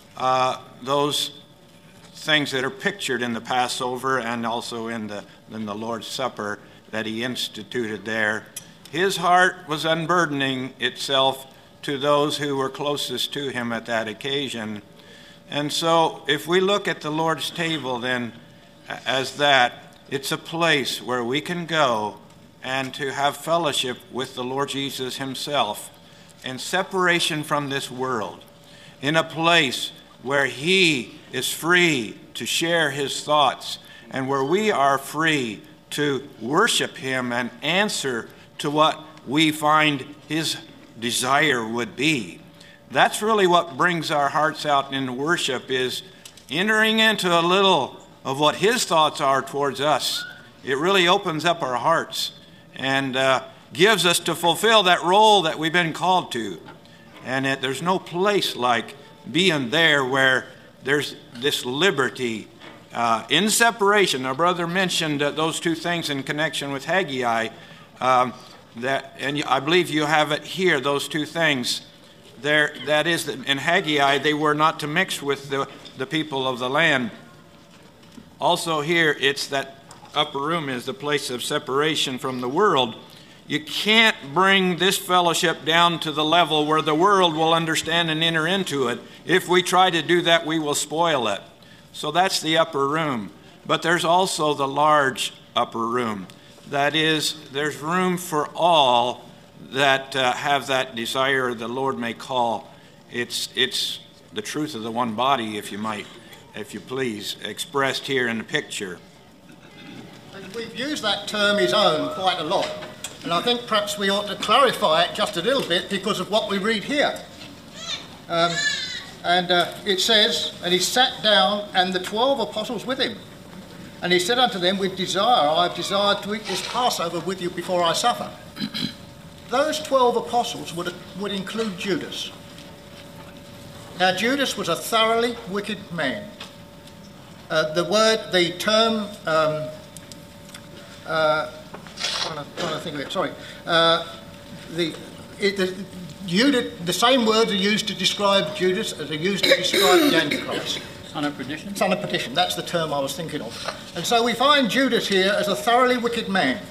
those things that are pictured in the Passover and also in the Lord's Supper that he instituted there. His heart was unburdening itself to those who were closest to him at that occasion. And so if we look at the Lord's table then as that, it's a place where we can go and to have fellowship with the Lord Jesus himself in separation from this world, in a place where he is free to share his thoughts and where we are free to worship him and answer to what we find his desire would be. That's really what brings our hearts out in worship, is entering into a little of what his thoughts are towards us. It really opens up our hearts and gives us to fulfill that role that we've been called to. And there's no place like being there where there's this liberty in separation. Our brother mentioned those two things in connection with Haggai, and I believe you have it here, those two things. That is, in Haggai, they were not to mix with the people of the land. Also here, it's that upper room is the place of separation from the world. You can't bring this fellowship down to the level where the world will understand and enter into it. If we try to do that, we will spoil it. So that's the upper room. But there's also the large upper room. That is, there's room for all that have that desire the Lord may call. It's the truth of the one body, if you please, expressed here in the picture. And we've used that term his own quite a lot. And I think perhaps we ought to clarify it just a little bit because of what we read here. It says, and he sat down and the 12 apostles with him. And he said unto them, with desire, I have desired to eat this Passover with you before I suffer. Those 12 apostles would include Judas. Now, Judas was a thoroughly wicked man. The term, trying to think of it, sorry. The same words are used to describe Judas as are used to describe the Antichrist. Son of perdition? Son of perdition, that's the term I was thinking of. And so we find Judas here as a thoroughly wicked man.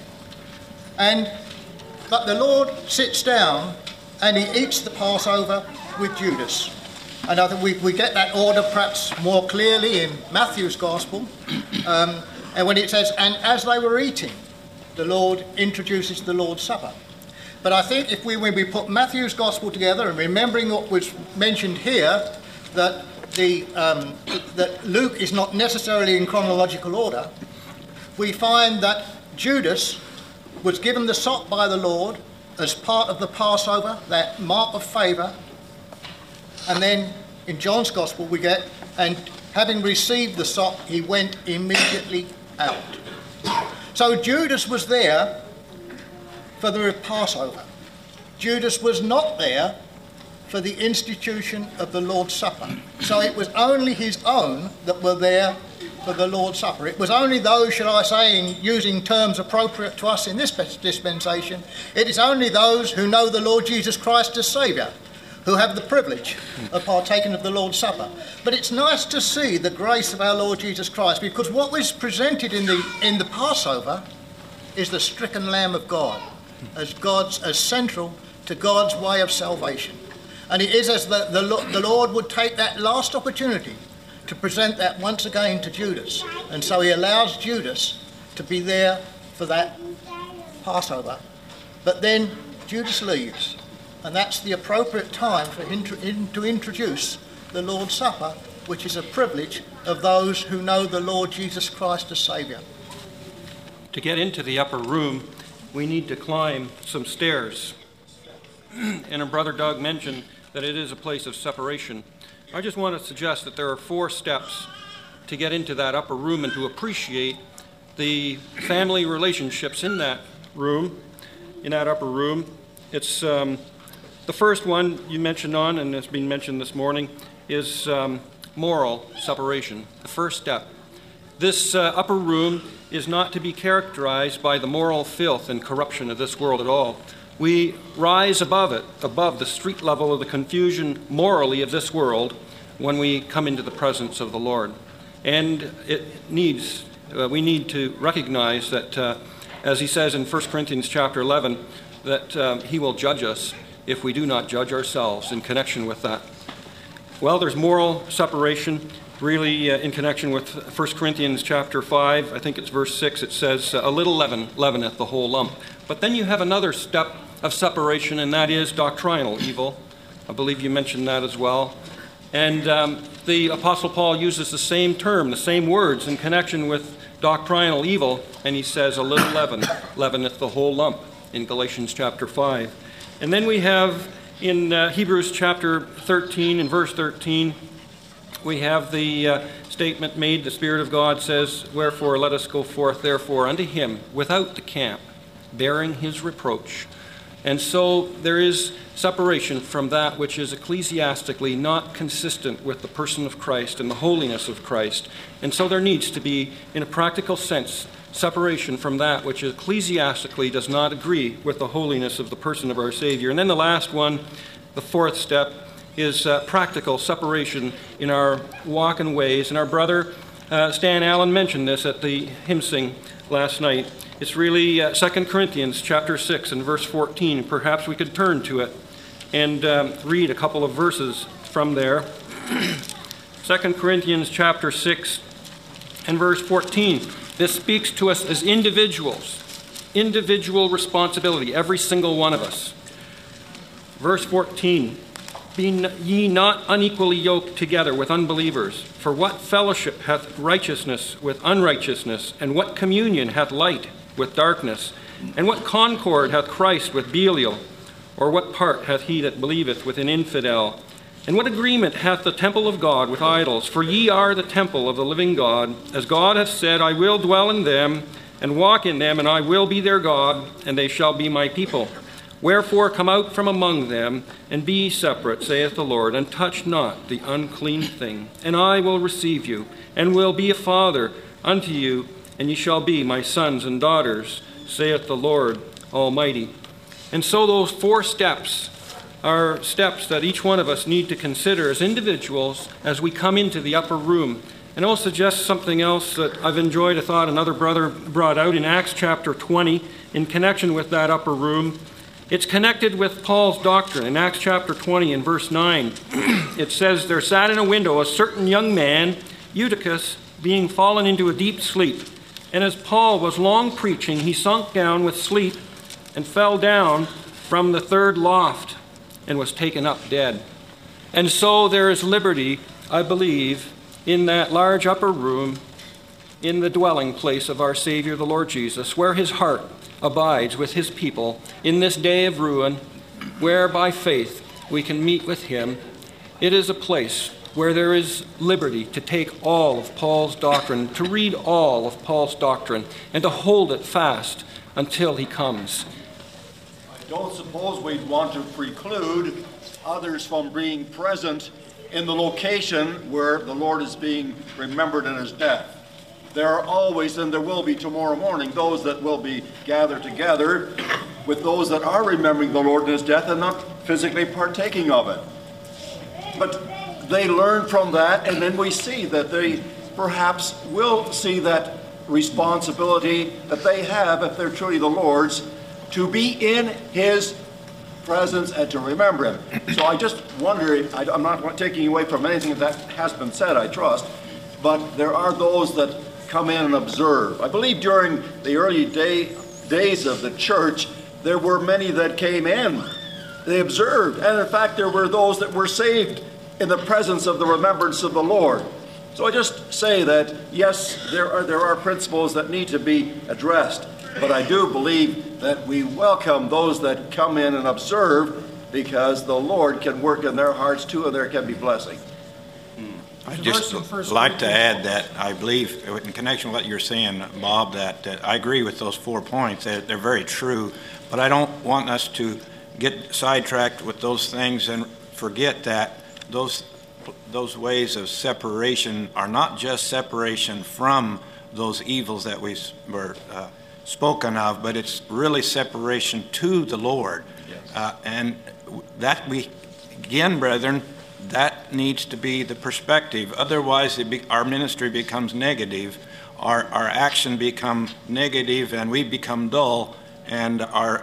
But the Lord sits down and he eats the Passover with Judas. And I think we get that order perhaps more clearly in Matthew's Gospel. And when it says, and as they were eating, the Lord introduces the Lord's Supper. But I think when we put Matthew's Gospel together and remembering what was mentioned here, that that Luke is not necessarily in chronological order, we find that Judas was given the sop by the Lord as part of the Passover, that mark of favour. And then in John's Gospel we get, and having received the sop, he went immediately out. So Judas was there for the Passover. Judas was not there for the institution of the Lord's Supper. So it was only his own that were there for the Lord's Supper. It was only those, shall I say, using terms appropriate to us in this dispensation, it is only those who know the Lord Jesus Christ as Saviour, who have the privilege of partaking of the Lord's Supper. But it's nice to see the grace of our Lord Jesus Christ, because what was presented in the Passover is the stricken Lamb of God, as central to God's way of salvation. And it is as the Lord would take that last opportunity to present that once again to Judas. And so he allows Judas to be there for that Passover. But then Judas leaves, and that's the appropriate time for him to introduce the Lord's Supper, which is a privilege of those who know the Lord Jesus Christ as Saviour. To get into the upper room, we need to climb some stairs. And our brother Doug mentioned that it is a place of separation. I just want to suggest that there are 4 steps to get into that upper room and to appreciate the family relationships in that room, in that upper room. It's the first one you mentioned on, and it's been mentioned this morning, is moral separation, the first step. This upper room is not to be characterized by the moral filth and corruption of this world at all. We rise above it, above the street level of the confusion morally of this world when we come into the presence of the Lord. And we need to recognize that, as he says in 1 Corinthians chapter 11, that he will judge us if we do not judge ourselves in connection with that. Well, there's moral separation, really in connection with 1 Corinthians chapter 5. I think it's verse 6. It says, a little leaven leaveneth the whole lump. But then you have another step of separation, and that is doctrinal evil. I believe you mentioned that as well. And the Apostle Paul uses the same term, the same words in connection with doctrinal evil, and he says, a little leaven leaveneth the whole lump in Galatians chapter 5. And then we have in Hebrews chapter 13, in verse 13, we have the statement made, the Spirit of God says, wherefore let us go forth therefore unto him without the camp, bearing his reproach. And so there is separation from that which is ecclesiastically not consistent with the person of Christ and the holiness of Christ. And so there needs to be, in a practical sense, separation from that which ecclesiastically does not agree with the holiness of the person of our Savior. And then the last one, the 4th step, is practical separation in our walk and ways. And our brother Stan Allen mentioned this at the hymn sing last night. It's really 2 Corinthians chapter 6 and verse 14. Perhaps we could turn to it and read a couple of verses from there. 2 Corinthians chapter 6 and verse 14. This speaks to us as individuals, individual responsibility, every single one of us. Verse 14. Be ye not unequally yoked together with unbelievers. For what fellowship hath righteousness with unrighteousness? And what communion hath light with darkness? And what concord hath Christ with Belial? Or what part hath he that believeth with an infidel? And what agreement hath the temple of God with idols? For ye are the temple of the living God. As God hath said, I will dwell in them, and walk in them, and I will be their God, and they shall be my people. Wherefore come out from among them, and be ye separate, saith the Lord, and touch not the unclean thing. And I will receive you, and will be a father unto you, and ye shall be my sons and daughters, saith the Lord Almighty. And so those 4 steps are steps that each one of us need to consider as individuals as we come into the upper room. And I'll suggest something else that I've enjoyed, a thought another brother brought out in Acts chapter 20 in connection with that upper room. It's connected with Paul's doctrine. In Acts chapter 20 and verse 9, it says, there sat in a window a certain young man, Eutychus, being fallen into a deep sleep. And as Paul was long preaching, he sunk down with sleep and fell down from the 3rd loft and was taken up dead. And so there is liberty, I believe, in that large upper room, in the dwelling place of our Savior, the Lord Jesus, where his heart abides with his people in this day of ruin, where by faith we can meet with him. It is a place where there is liberty to take all of Paul's doctrine, to read all of Paul's doctrine, and to hold it fast until he comes. I don't suppose we'd want to preclude others from being present in the location where the Lord is being remembered in his death. There are always, and there will be tomorrow morning, those that will be gathered together with those that are remembering the Lord in his death and not physically partaking of it. But they learn from that, and then we see that they perhaps will see that responsibility that they have, if they're truly the Lord's, to be in His presence and to remember Him. So I just wonder, I'm not taking away from anything that has been said, I trust, but there are those that come in and observe. I believe during the early days of the church, there were many that came in. They observed, and in fact there were those that were saved in the presence of the remembrance of the Lord. So I just say that, yes, there are principles that need to be addressed, but I do believe that we welcome those that come in and observe, because the Lord can work in their hearts too, and there can be blessing. I'd just like to add that I believe, in connection with what you're saying, Bob, that I agree with those 4 points. They're very true, but I don't want us to get sidetracked with those things and forget that those ways of separation are not just separation from those evils that we were spoken of, but it's really separation to the Lord. Yes. And that again, brethren, that needs to be the perspective. Otherwise, our ministry becomes negative, our action becomes negative, and we become dull, and our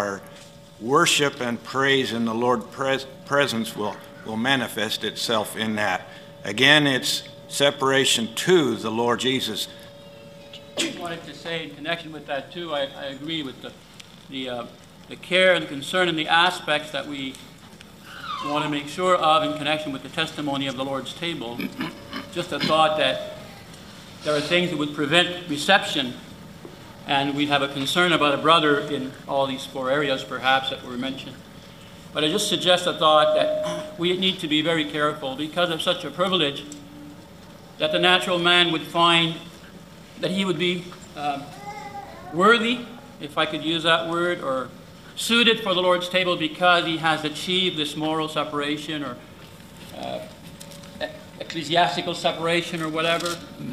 worship and praise in the Lord's presence will manifest itself in that. Again, it's separation to the Lord Jesus. I wanted to say in connection with that too, I agree with the care and concern and the aspects that we want to make sure of in connection with the testimony of the Lord's table. Just a thought that there are things that would prevent reception, and we'd have a concern about a brother in all these 4 areas perhaps that were mentioned. But I just suggest a thought that we need to be very careful, because of such a privilege, that the natural man would find that he would be worthy, if I could use that word, or suited for the Lord's table because he has achieved this moral separation or ecclesiastical separation or whatever.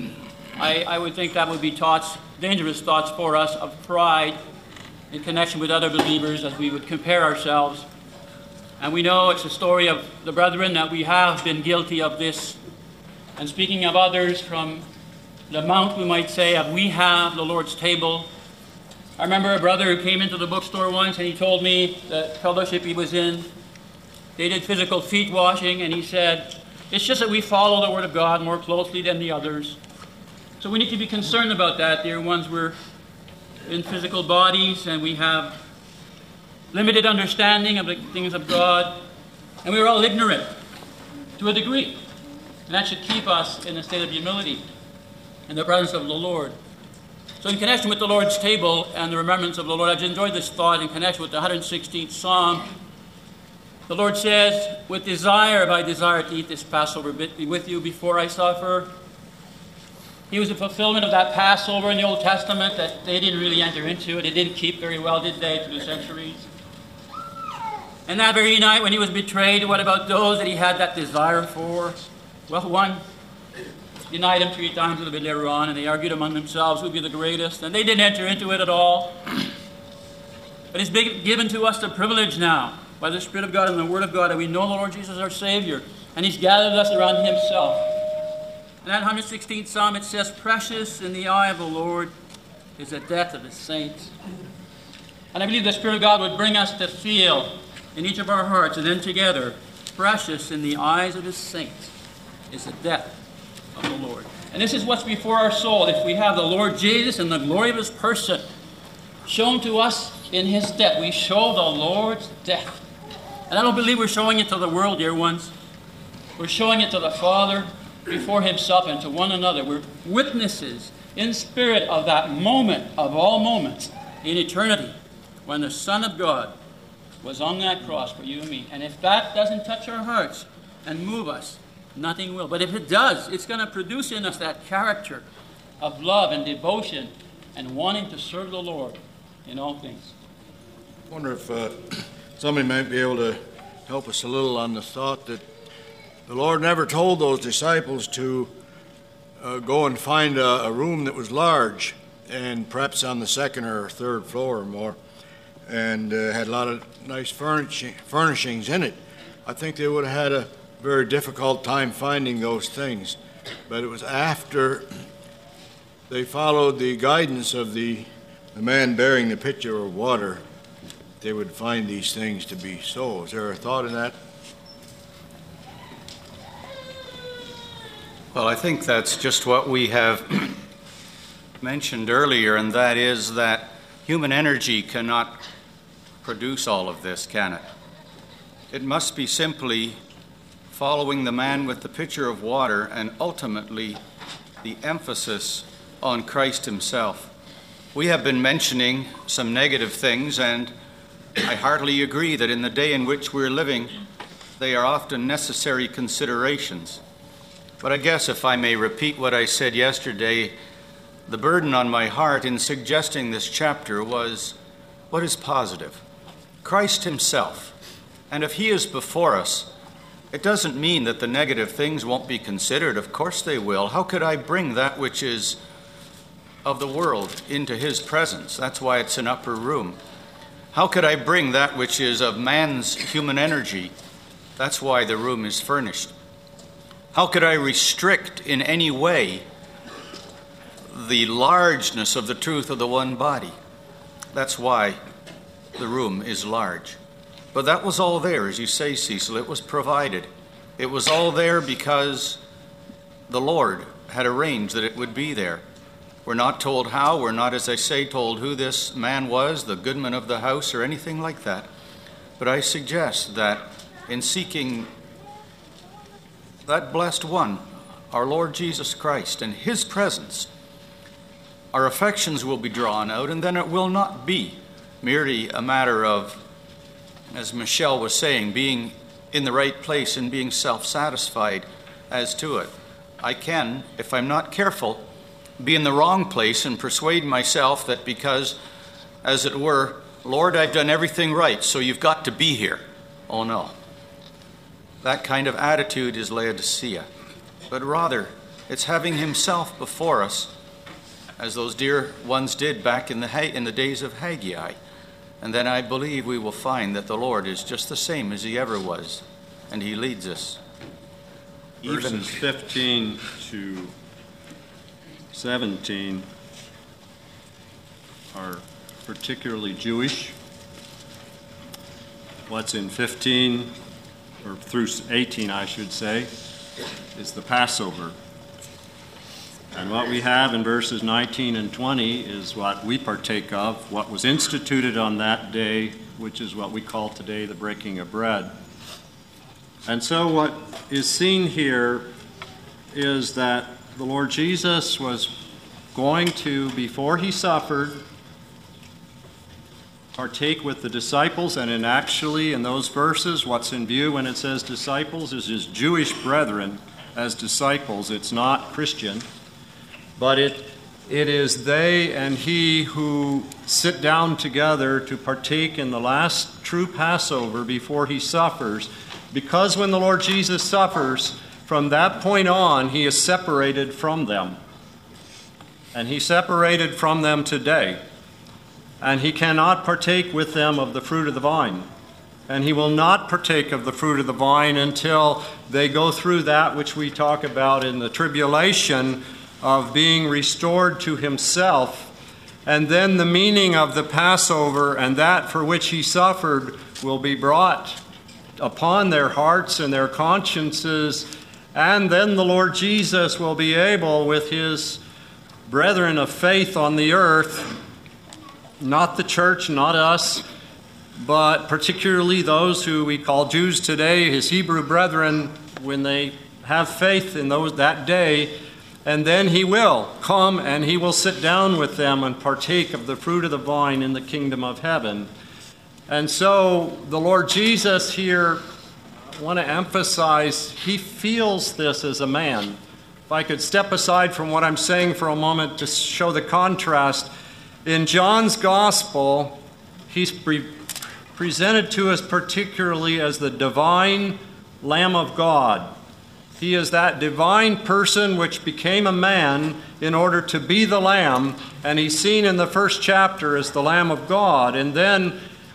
I would think that would be dangerous thoughts for us of pride in connection with other believers as we would compare ourselves. And we know it's a story of the brethren that we have been guilty of this. And speaking of others, from the mount, we might say, of we have the Lord's table. I remember a brother who came into the bookstore once and he told me the fellowship he was in, they did physical feet washing, and he said, it's just that we follow the Word of God more closely than the others. So we need to be concerned about that, dear ones. We're in physical bodies and we have limited understanding of the things of God, and we're all ignorant to a degree. And that should keep us in a state of humility in the presence of the Lord. So in connection with the Lord's table and the remembrance of the Lord, I've enjoyed this thought in connection with the 116th Psalm. The Lord says, with desire have I desired to eat this Passover bit with you before I suffer. He was a fulfillment of that Passover in the Old Testament that they didn't really enter into. They didn't keep very well, did they, through the centuries? And that very night when he was betrayed, what about those that he had that desire for? Well, one denied him 3 times a little bit later on, and they argued among themselves who would be the greatest, and they didn't enter into it at all. But it's been given to us the privilege now, by the Spirit of God and the Word of God, that we know the Lord Jesus our Savior, and He's gathered us around Himself. In that 116th Psalm it says, precious in the eye of the Lord is the death of His saints. And I believe the Spirit of God would bring us to feel in each of our hearts, and then together, precious in the eyes of His saints is the death of the Lord. And this is what's before our soul. If we have the Lord Jesus and the glory of His person shown to us in His death, we show the Lord's death. And I don't believe we're showing it to the world, dear ones. We're showing it to the Father before Himself and to one another. We're witnesses in spirit of that moment of all moments in eternity when the Son of God was on that cross for you and me. And if that doesn't touch our hearts and move us, nothing will. But if it does, it's going to produce in us that character of love and devotion and wanting to serve the Lord in all things. I wonder if somebody might be able to help us a little on the thought that the Lord never told those disciples to go and find a room that was large and perhaps on the 2nd or 3rd floor or more. and had a lot of nice furnishings in it, I think they would have had a very difficult time finding those things. But it was after they followed the guidance of the man bearing the pitcher of water, they would find these things to be so. Is there a thought in that? Well, I think that's just what we have mentioned earlier, and that is that human energy cannot produce all of this, can it? It must be simply following the man with the pitcher of water and ultimately the emphasis on Christ himself. We have been mentioning some negative things, and I heartily agree that in the day in which we're living, they are often necessary considerations. But I guess if I may repeat what I said yesterday, the burden on my heart in suggesting this chapter was, what is positive? Christ himself. And if he is before us, it doesn't mean that the negative things won't be considered. Of course they will. How could I bring that which is of the world into his presence? That's why it's an upper room. How could I bring that which is of man's human energy? That's why the room is furnished. How could I restrict in any way the largeness of the truth of the one body? That's why the room is large. But that was all there, as you say, Cecil. It was provided. It was all there because the Lord had arranged that it would be there. We're not told how. We're not, as I say, told who this man was, the goodman of the house, or anything like that. But I suggest that in seeking that blessed one, our Lord Jesus Christ, and his presence, our affections will be drawn out, and then it will not be merely a matter of, as Michelle was saying, being in the right place and being self-satisfied as to it. I can, if I'm not careful, be in the wrong place and persuade myself that because, as it were, Lord, I've done everything right, so you've got to be here. Oh no. That kind of attitude is Laodicea. But rather, it's having himself before us, as those dear ones did back in the days of Haggai. And then I believe we will find that the Lord is just the same as he ever was, and he leads us. Verses 15 to 17 are particularly Jewish. What's in 15, or through 18, I should say, is the Passover. And what we have in verses 19 and 20 is what we partake of, what was instituted on that day, which is what we call today the breaking of bread. And so what is seen here is that the Lord Jesus was going to, before he suffered, partake with the disciples, and in those verses, what's in view when it says disciples is his Jewish brethren as disciples. It's not Christian, but it is they and he who sit down together to partake in the last true Passover before he suffers, because when the Lord Jesus suffers, from that point on, he is separated from them. And he separated from them today. And he cannot partake with them of the fruit of the vine. And he will not partake of the fruit of the vine until they go through that which we talk about in the tribulation of being restored to himself. And then the meaning of the Passover and that for which he suffered will be brought upon their hearts and their consciences. And then the Lord Jesus will be able, with his brethren of faith on the earth, not the church, not us, but particularly those who we call Jews today, his Hebrew brethren, when they have faith in that day, and then he will come and he will sit down with them and partake of the fruit of the vine in the kingdom of heaven. And so the Lord Jesus here, I want to emphasize, he feels this as a man. If I could step aside from what I'm saying for a moment to show the contrast. In John's Gospel, he's presented to us particularly as the divine Lamb of God. He is that divine person which became a man in order to be the Lamb, and he's seen in the first chapter as the Lamb of God. And then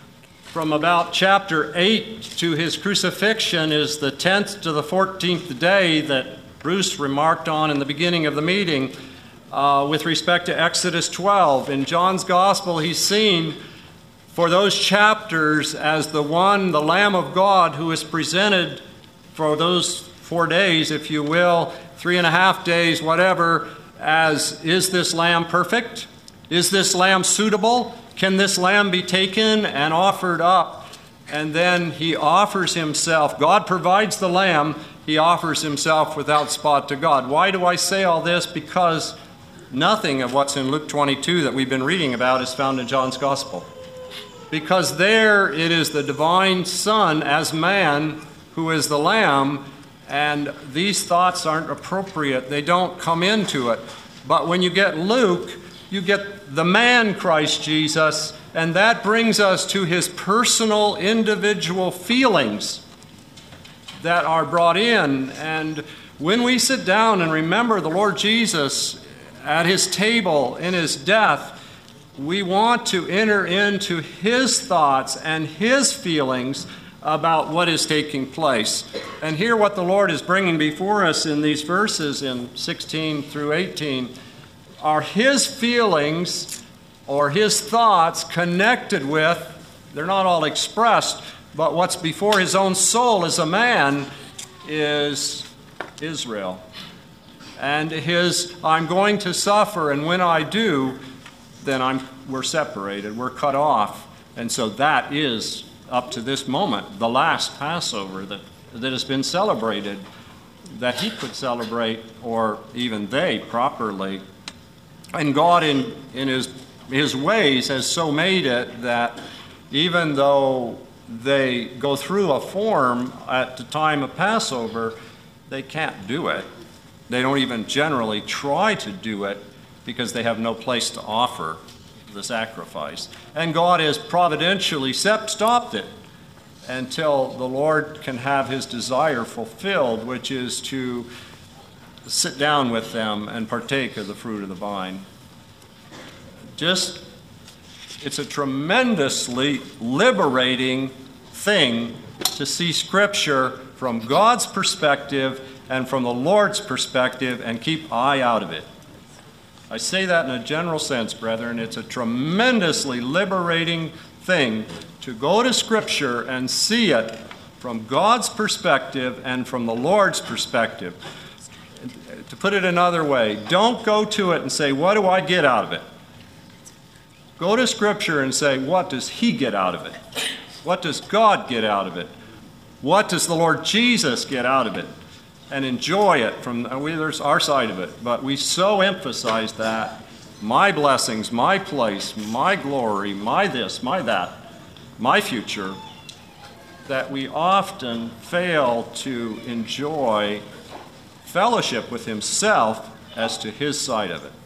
from about chapter 8 to his crucifixion is the 10th to the 14th day that Bruce remarked on in the beginning of the meeting with respect to Exodus 12. In John's Gospel, he's seen for those chapters as the Lamb of God, who is presented for those 4 days, if you will, 3.5 days, whatever, as, is this lamb perfect? Is this lamb suitable? Can this lamb be taken and offered up? And then he offers himself. God provides the lamb. He offers himself without spot to God. Why do I say all this? Because nothing of what's in Luke 22 that we've been reading about is found in John's Gospel. Because there it is the divine Son as man who is the Lamb, and these thoughts aren't appropriate. They don't come into it. But when you get Luke, you get the man Christ Jesus, and that brings us to his personal, individual feelings that are brought in. And when we sit down and remember the Lord Jesus at his table in his death, we want to enter into his thoughts and his feelings about what is taking place. And here what the Lord is bringing before us in these verses in 16 through 18 are his feelings or his thoughts connected with, they're not all expressed, but what's before his own soul as a man is Israel. And his, I'm going to suffer, and when I do, then we're separated, we're cut off. And so that is, up to this moment, the last Passover that has been celebrated, that he could celebrate, or even they properly. And God in his ways has so made it that even though they go through a form at the time of Passover, they can't do it. They don't even generally try to do it, because they have no place to offer the sacrifice. And God has providentially stopped it until the Lord can have his desire fulfilled, which is to sit down with them and partake of the fruit of the vine. It's a tremendously liberating thing to see Scripture from God's perspective and from the Lord's perspective and keep eye out of it. I say that in a general sense, brethren. It's a tremendously liberating thing to go to Scripture and see it from God's perspective and from the Lord's perspective. To put it another way, don't go to it and say, what do I get out of it? Go to Scripture and say, what does he get out of it? What does God get out of it? What does the Lord Jesus get out of it? And enjoy it from there's our side of it. But we so emphasize that, my blessings, my place, my glory, my this, my that, my future, that we often fail to enjoy fellowship with himself as to his side of it.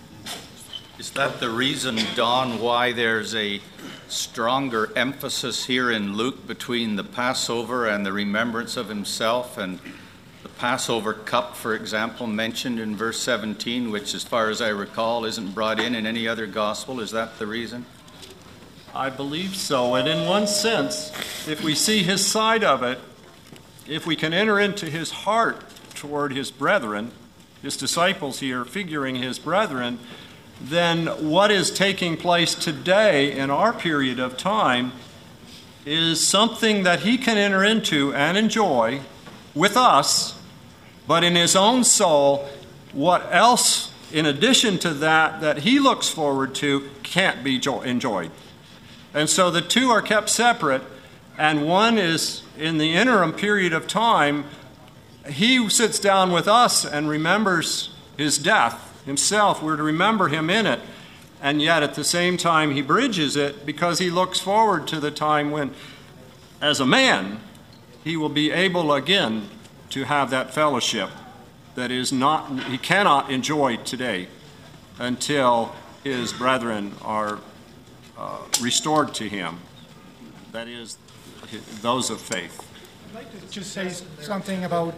Is that the reason, Don, why there's a stronger emphasis here in Luke between the Passover and the remembrance of himself, and the Passover cup, for example, mentioned in verse 17, which, as far as I recall, isn't brought in any other gospel? Is that the reason? I believe so. And in one sense, if we see his side of it, if we can enter into his heart toward his brethren, his disciples here figuring his brethren, then what is taking place today in our period of time is something that he can enter into and enjoy with us, but in his own soul, what else in addition to that he looks forward to can't be enjoyed. And so the two are kept separate, and one is in the interim period of time, he sits down with us and remembers his death himself. We're to remember him in it, and yet at the same time he bridges it because he looks forward to the time when, as a man, he will be able again to have that fellowship that he cannot enjoy today until his brethren are restored to him, that is, those of faith. I'd like to just say something about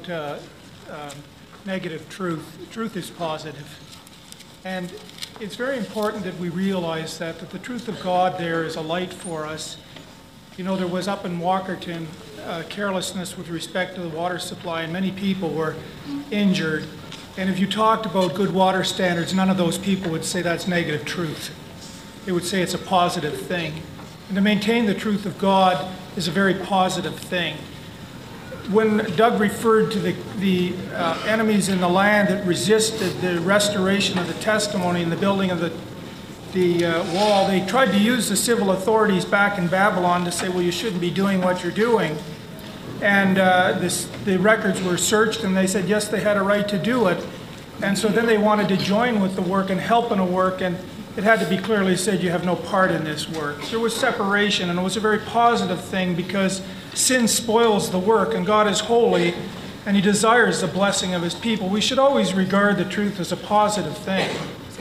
negative truth. Truth is positive. And it's very important that we realize that the truth of God there is a light for us. You know, there was up in Walkerton carelessness with respect to the water supply, and many people were injured. And if you talked about good water standards, none of those people would say that's negative truth. They would say it's a positive thing. And to maintain the truth of God is a very positive thing. When Doug referred to the enemies in the land that resisted the restoration of the testimony and the building of the wall, they tried to use the civil authorities back in Babylon to say, well, you shouldn't be doing what you're doing. And the records were searched, and they said, yes, they had a right to do it. And so then they wanted to join with the work and help in the work, and it had to be clearly said, you have no part in this work. There was separation, and it was a very positive thing because sin spoils the work, and God is holy, and He desires the blessing of His people. We should always regard the truth as a positive thing.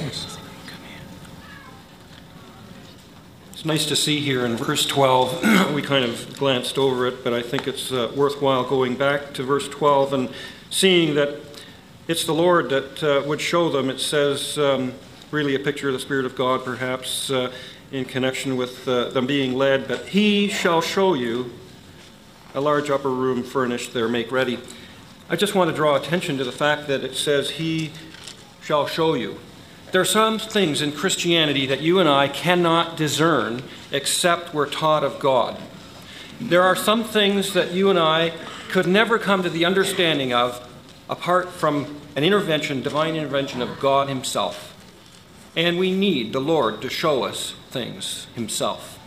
It's nice to see here in verse 12, we kind of glanced over it, but I think it's worthwhile going back to verse 12 and seeing that it's the Lord that would show them. It says, really a picture of the Spirit of God, perhaps, in connection with them being led, but He shall show you a large upper room furnished there, make ready. I just want to draw attention to the fact that it says, He shall show you. There are some things in Christianity that you and I cannot discern except we're taught of God. There are some things that you and I could never come to the understanding of apart from an intervention, divine intervention of God Himself. And we need the Lord to show us things Himself.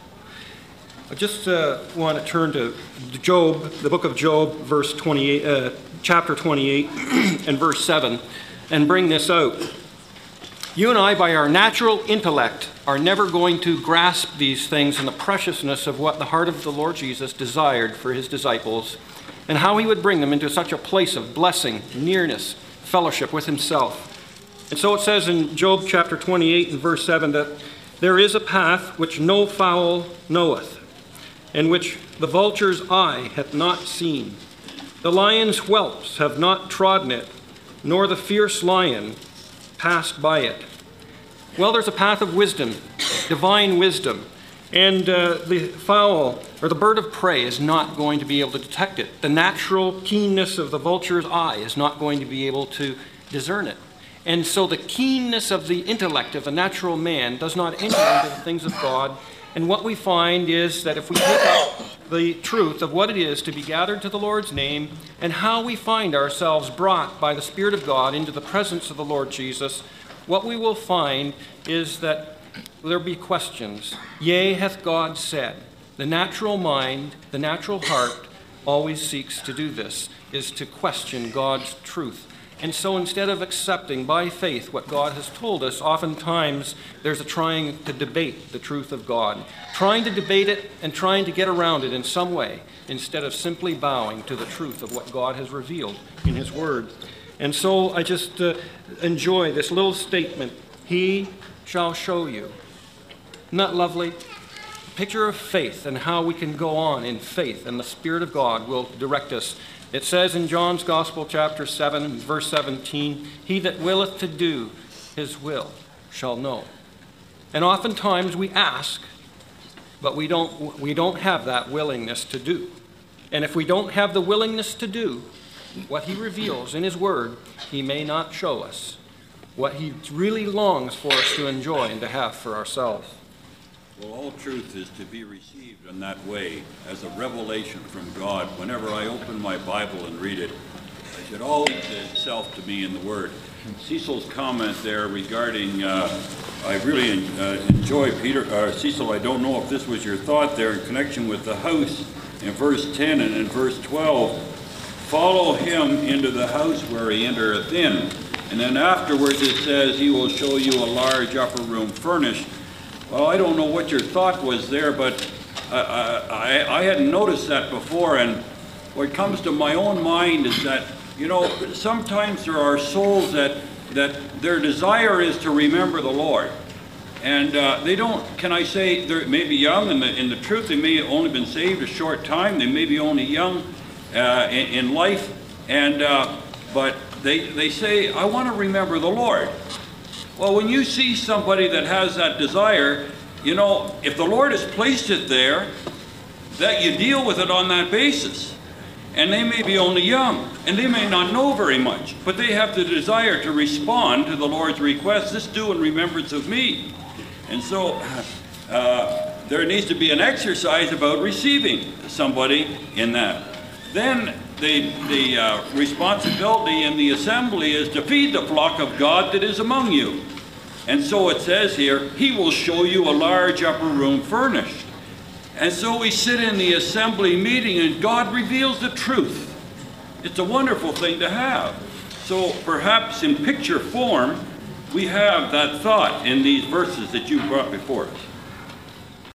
I just want to turn to Job, the book of Job, verse 28, chapter 28 and verse 7, and bring this out. You and I, by our natural intellect, are never going to grasp these things and the preciousness of what the heart of the Lord Jesus desired for His disciples and how He would bring them into such a place of blessing, nearness, fellowship with Himself. And so it says in Job chapter 28 and verse 7 that there is a path which no fowl knoweth, and which the vulture's eye hath not seen. The lion's whelps have not trodden it, nor the fierce lion passed by it. Well, there's a path of wisdom, divine wisdom, and the fowl or the bird of prey is not going to be able to detect it. The natural keenness of the vulture's eye is not going to be able to discern it. And so the keenness of the intellect of a natural man does not enter into the things of God. And what we find is that if we take up the truth of what it is to be gathered to the Lord's name and how we find ourselves brought by the Spirit of God into the presence of the Lord Jesus, what we will find is that there be questions. Yea, hath God said. The natural mind, the natural heart always seeks to do this, is to question God's truth. And so instead of accepting by faith what God has told us, oftentimes there's a trying to debate the truth of God, trying to debate it and trying to get around it in some way, instead of simply bowing to the truth of what God has revealed in His Word. And so I just enjoy this little statement, He shall show you. Isn't that lovely? Picture of faith and how we can go on in faith, and the Spirit of God will direct us. It says in John's Gospel, chapter 7, verse 17, He that willeth to do His will shall know. And oftentimes we ask, but we don't have that willingness to do. And if we don't have the willingness to do what He reveals in His Word, He may not show us what He really longs for us to enjoy and to have for ourselves. Well, all truth is to be received in that way, as a revelation from God. Whenever I open my Bible and read it, I should always itself to me in the Word. Cecil's comment there regarding, I really enjoy Peter, Cecil, I don't know if this was your thought there in connection with the house in verse 10 and in verse 12. Follow him into the house where he entereth in. And then afterwards it says, He will show you a large upper room furnished. Well, I don't know what your thought was there, but I hadn't noticed that before. And what comes to my own mind is that, you know, sometimes there are souls that their desire is to remember the Lord. And they don't, can I say, they may be young, and in the truth, they may have only been saved a short time. They may be only young in life. And but they say, I want to remember the Lord. Well, when you see somebody that has that desire, you know, if the Lord has placed it there, that you deal with it on that basis. And they may be only young, and they may not know very much, but they have the desire to respond to the Lord's request, this do in remembrance of me. And so there needs to be an exercise about receiving somebody in that. Then the responsibility in the assembly is to feed the flock of God that is among you. And so it says here, he will show you a large upper room furnished. And so we sit in the assembly meeting and God reveals the truth. It's a wonderful thing to have. So perhaps in picture form, we have that thought in these verses that you brought before us.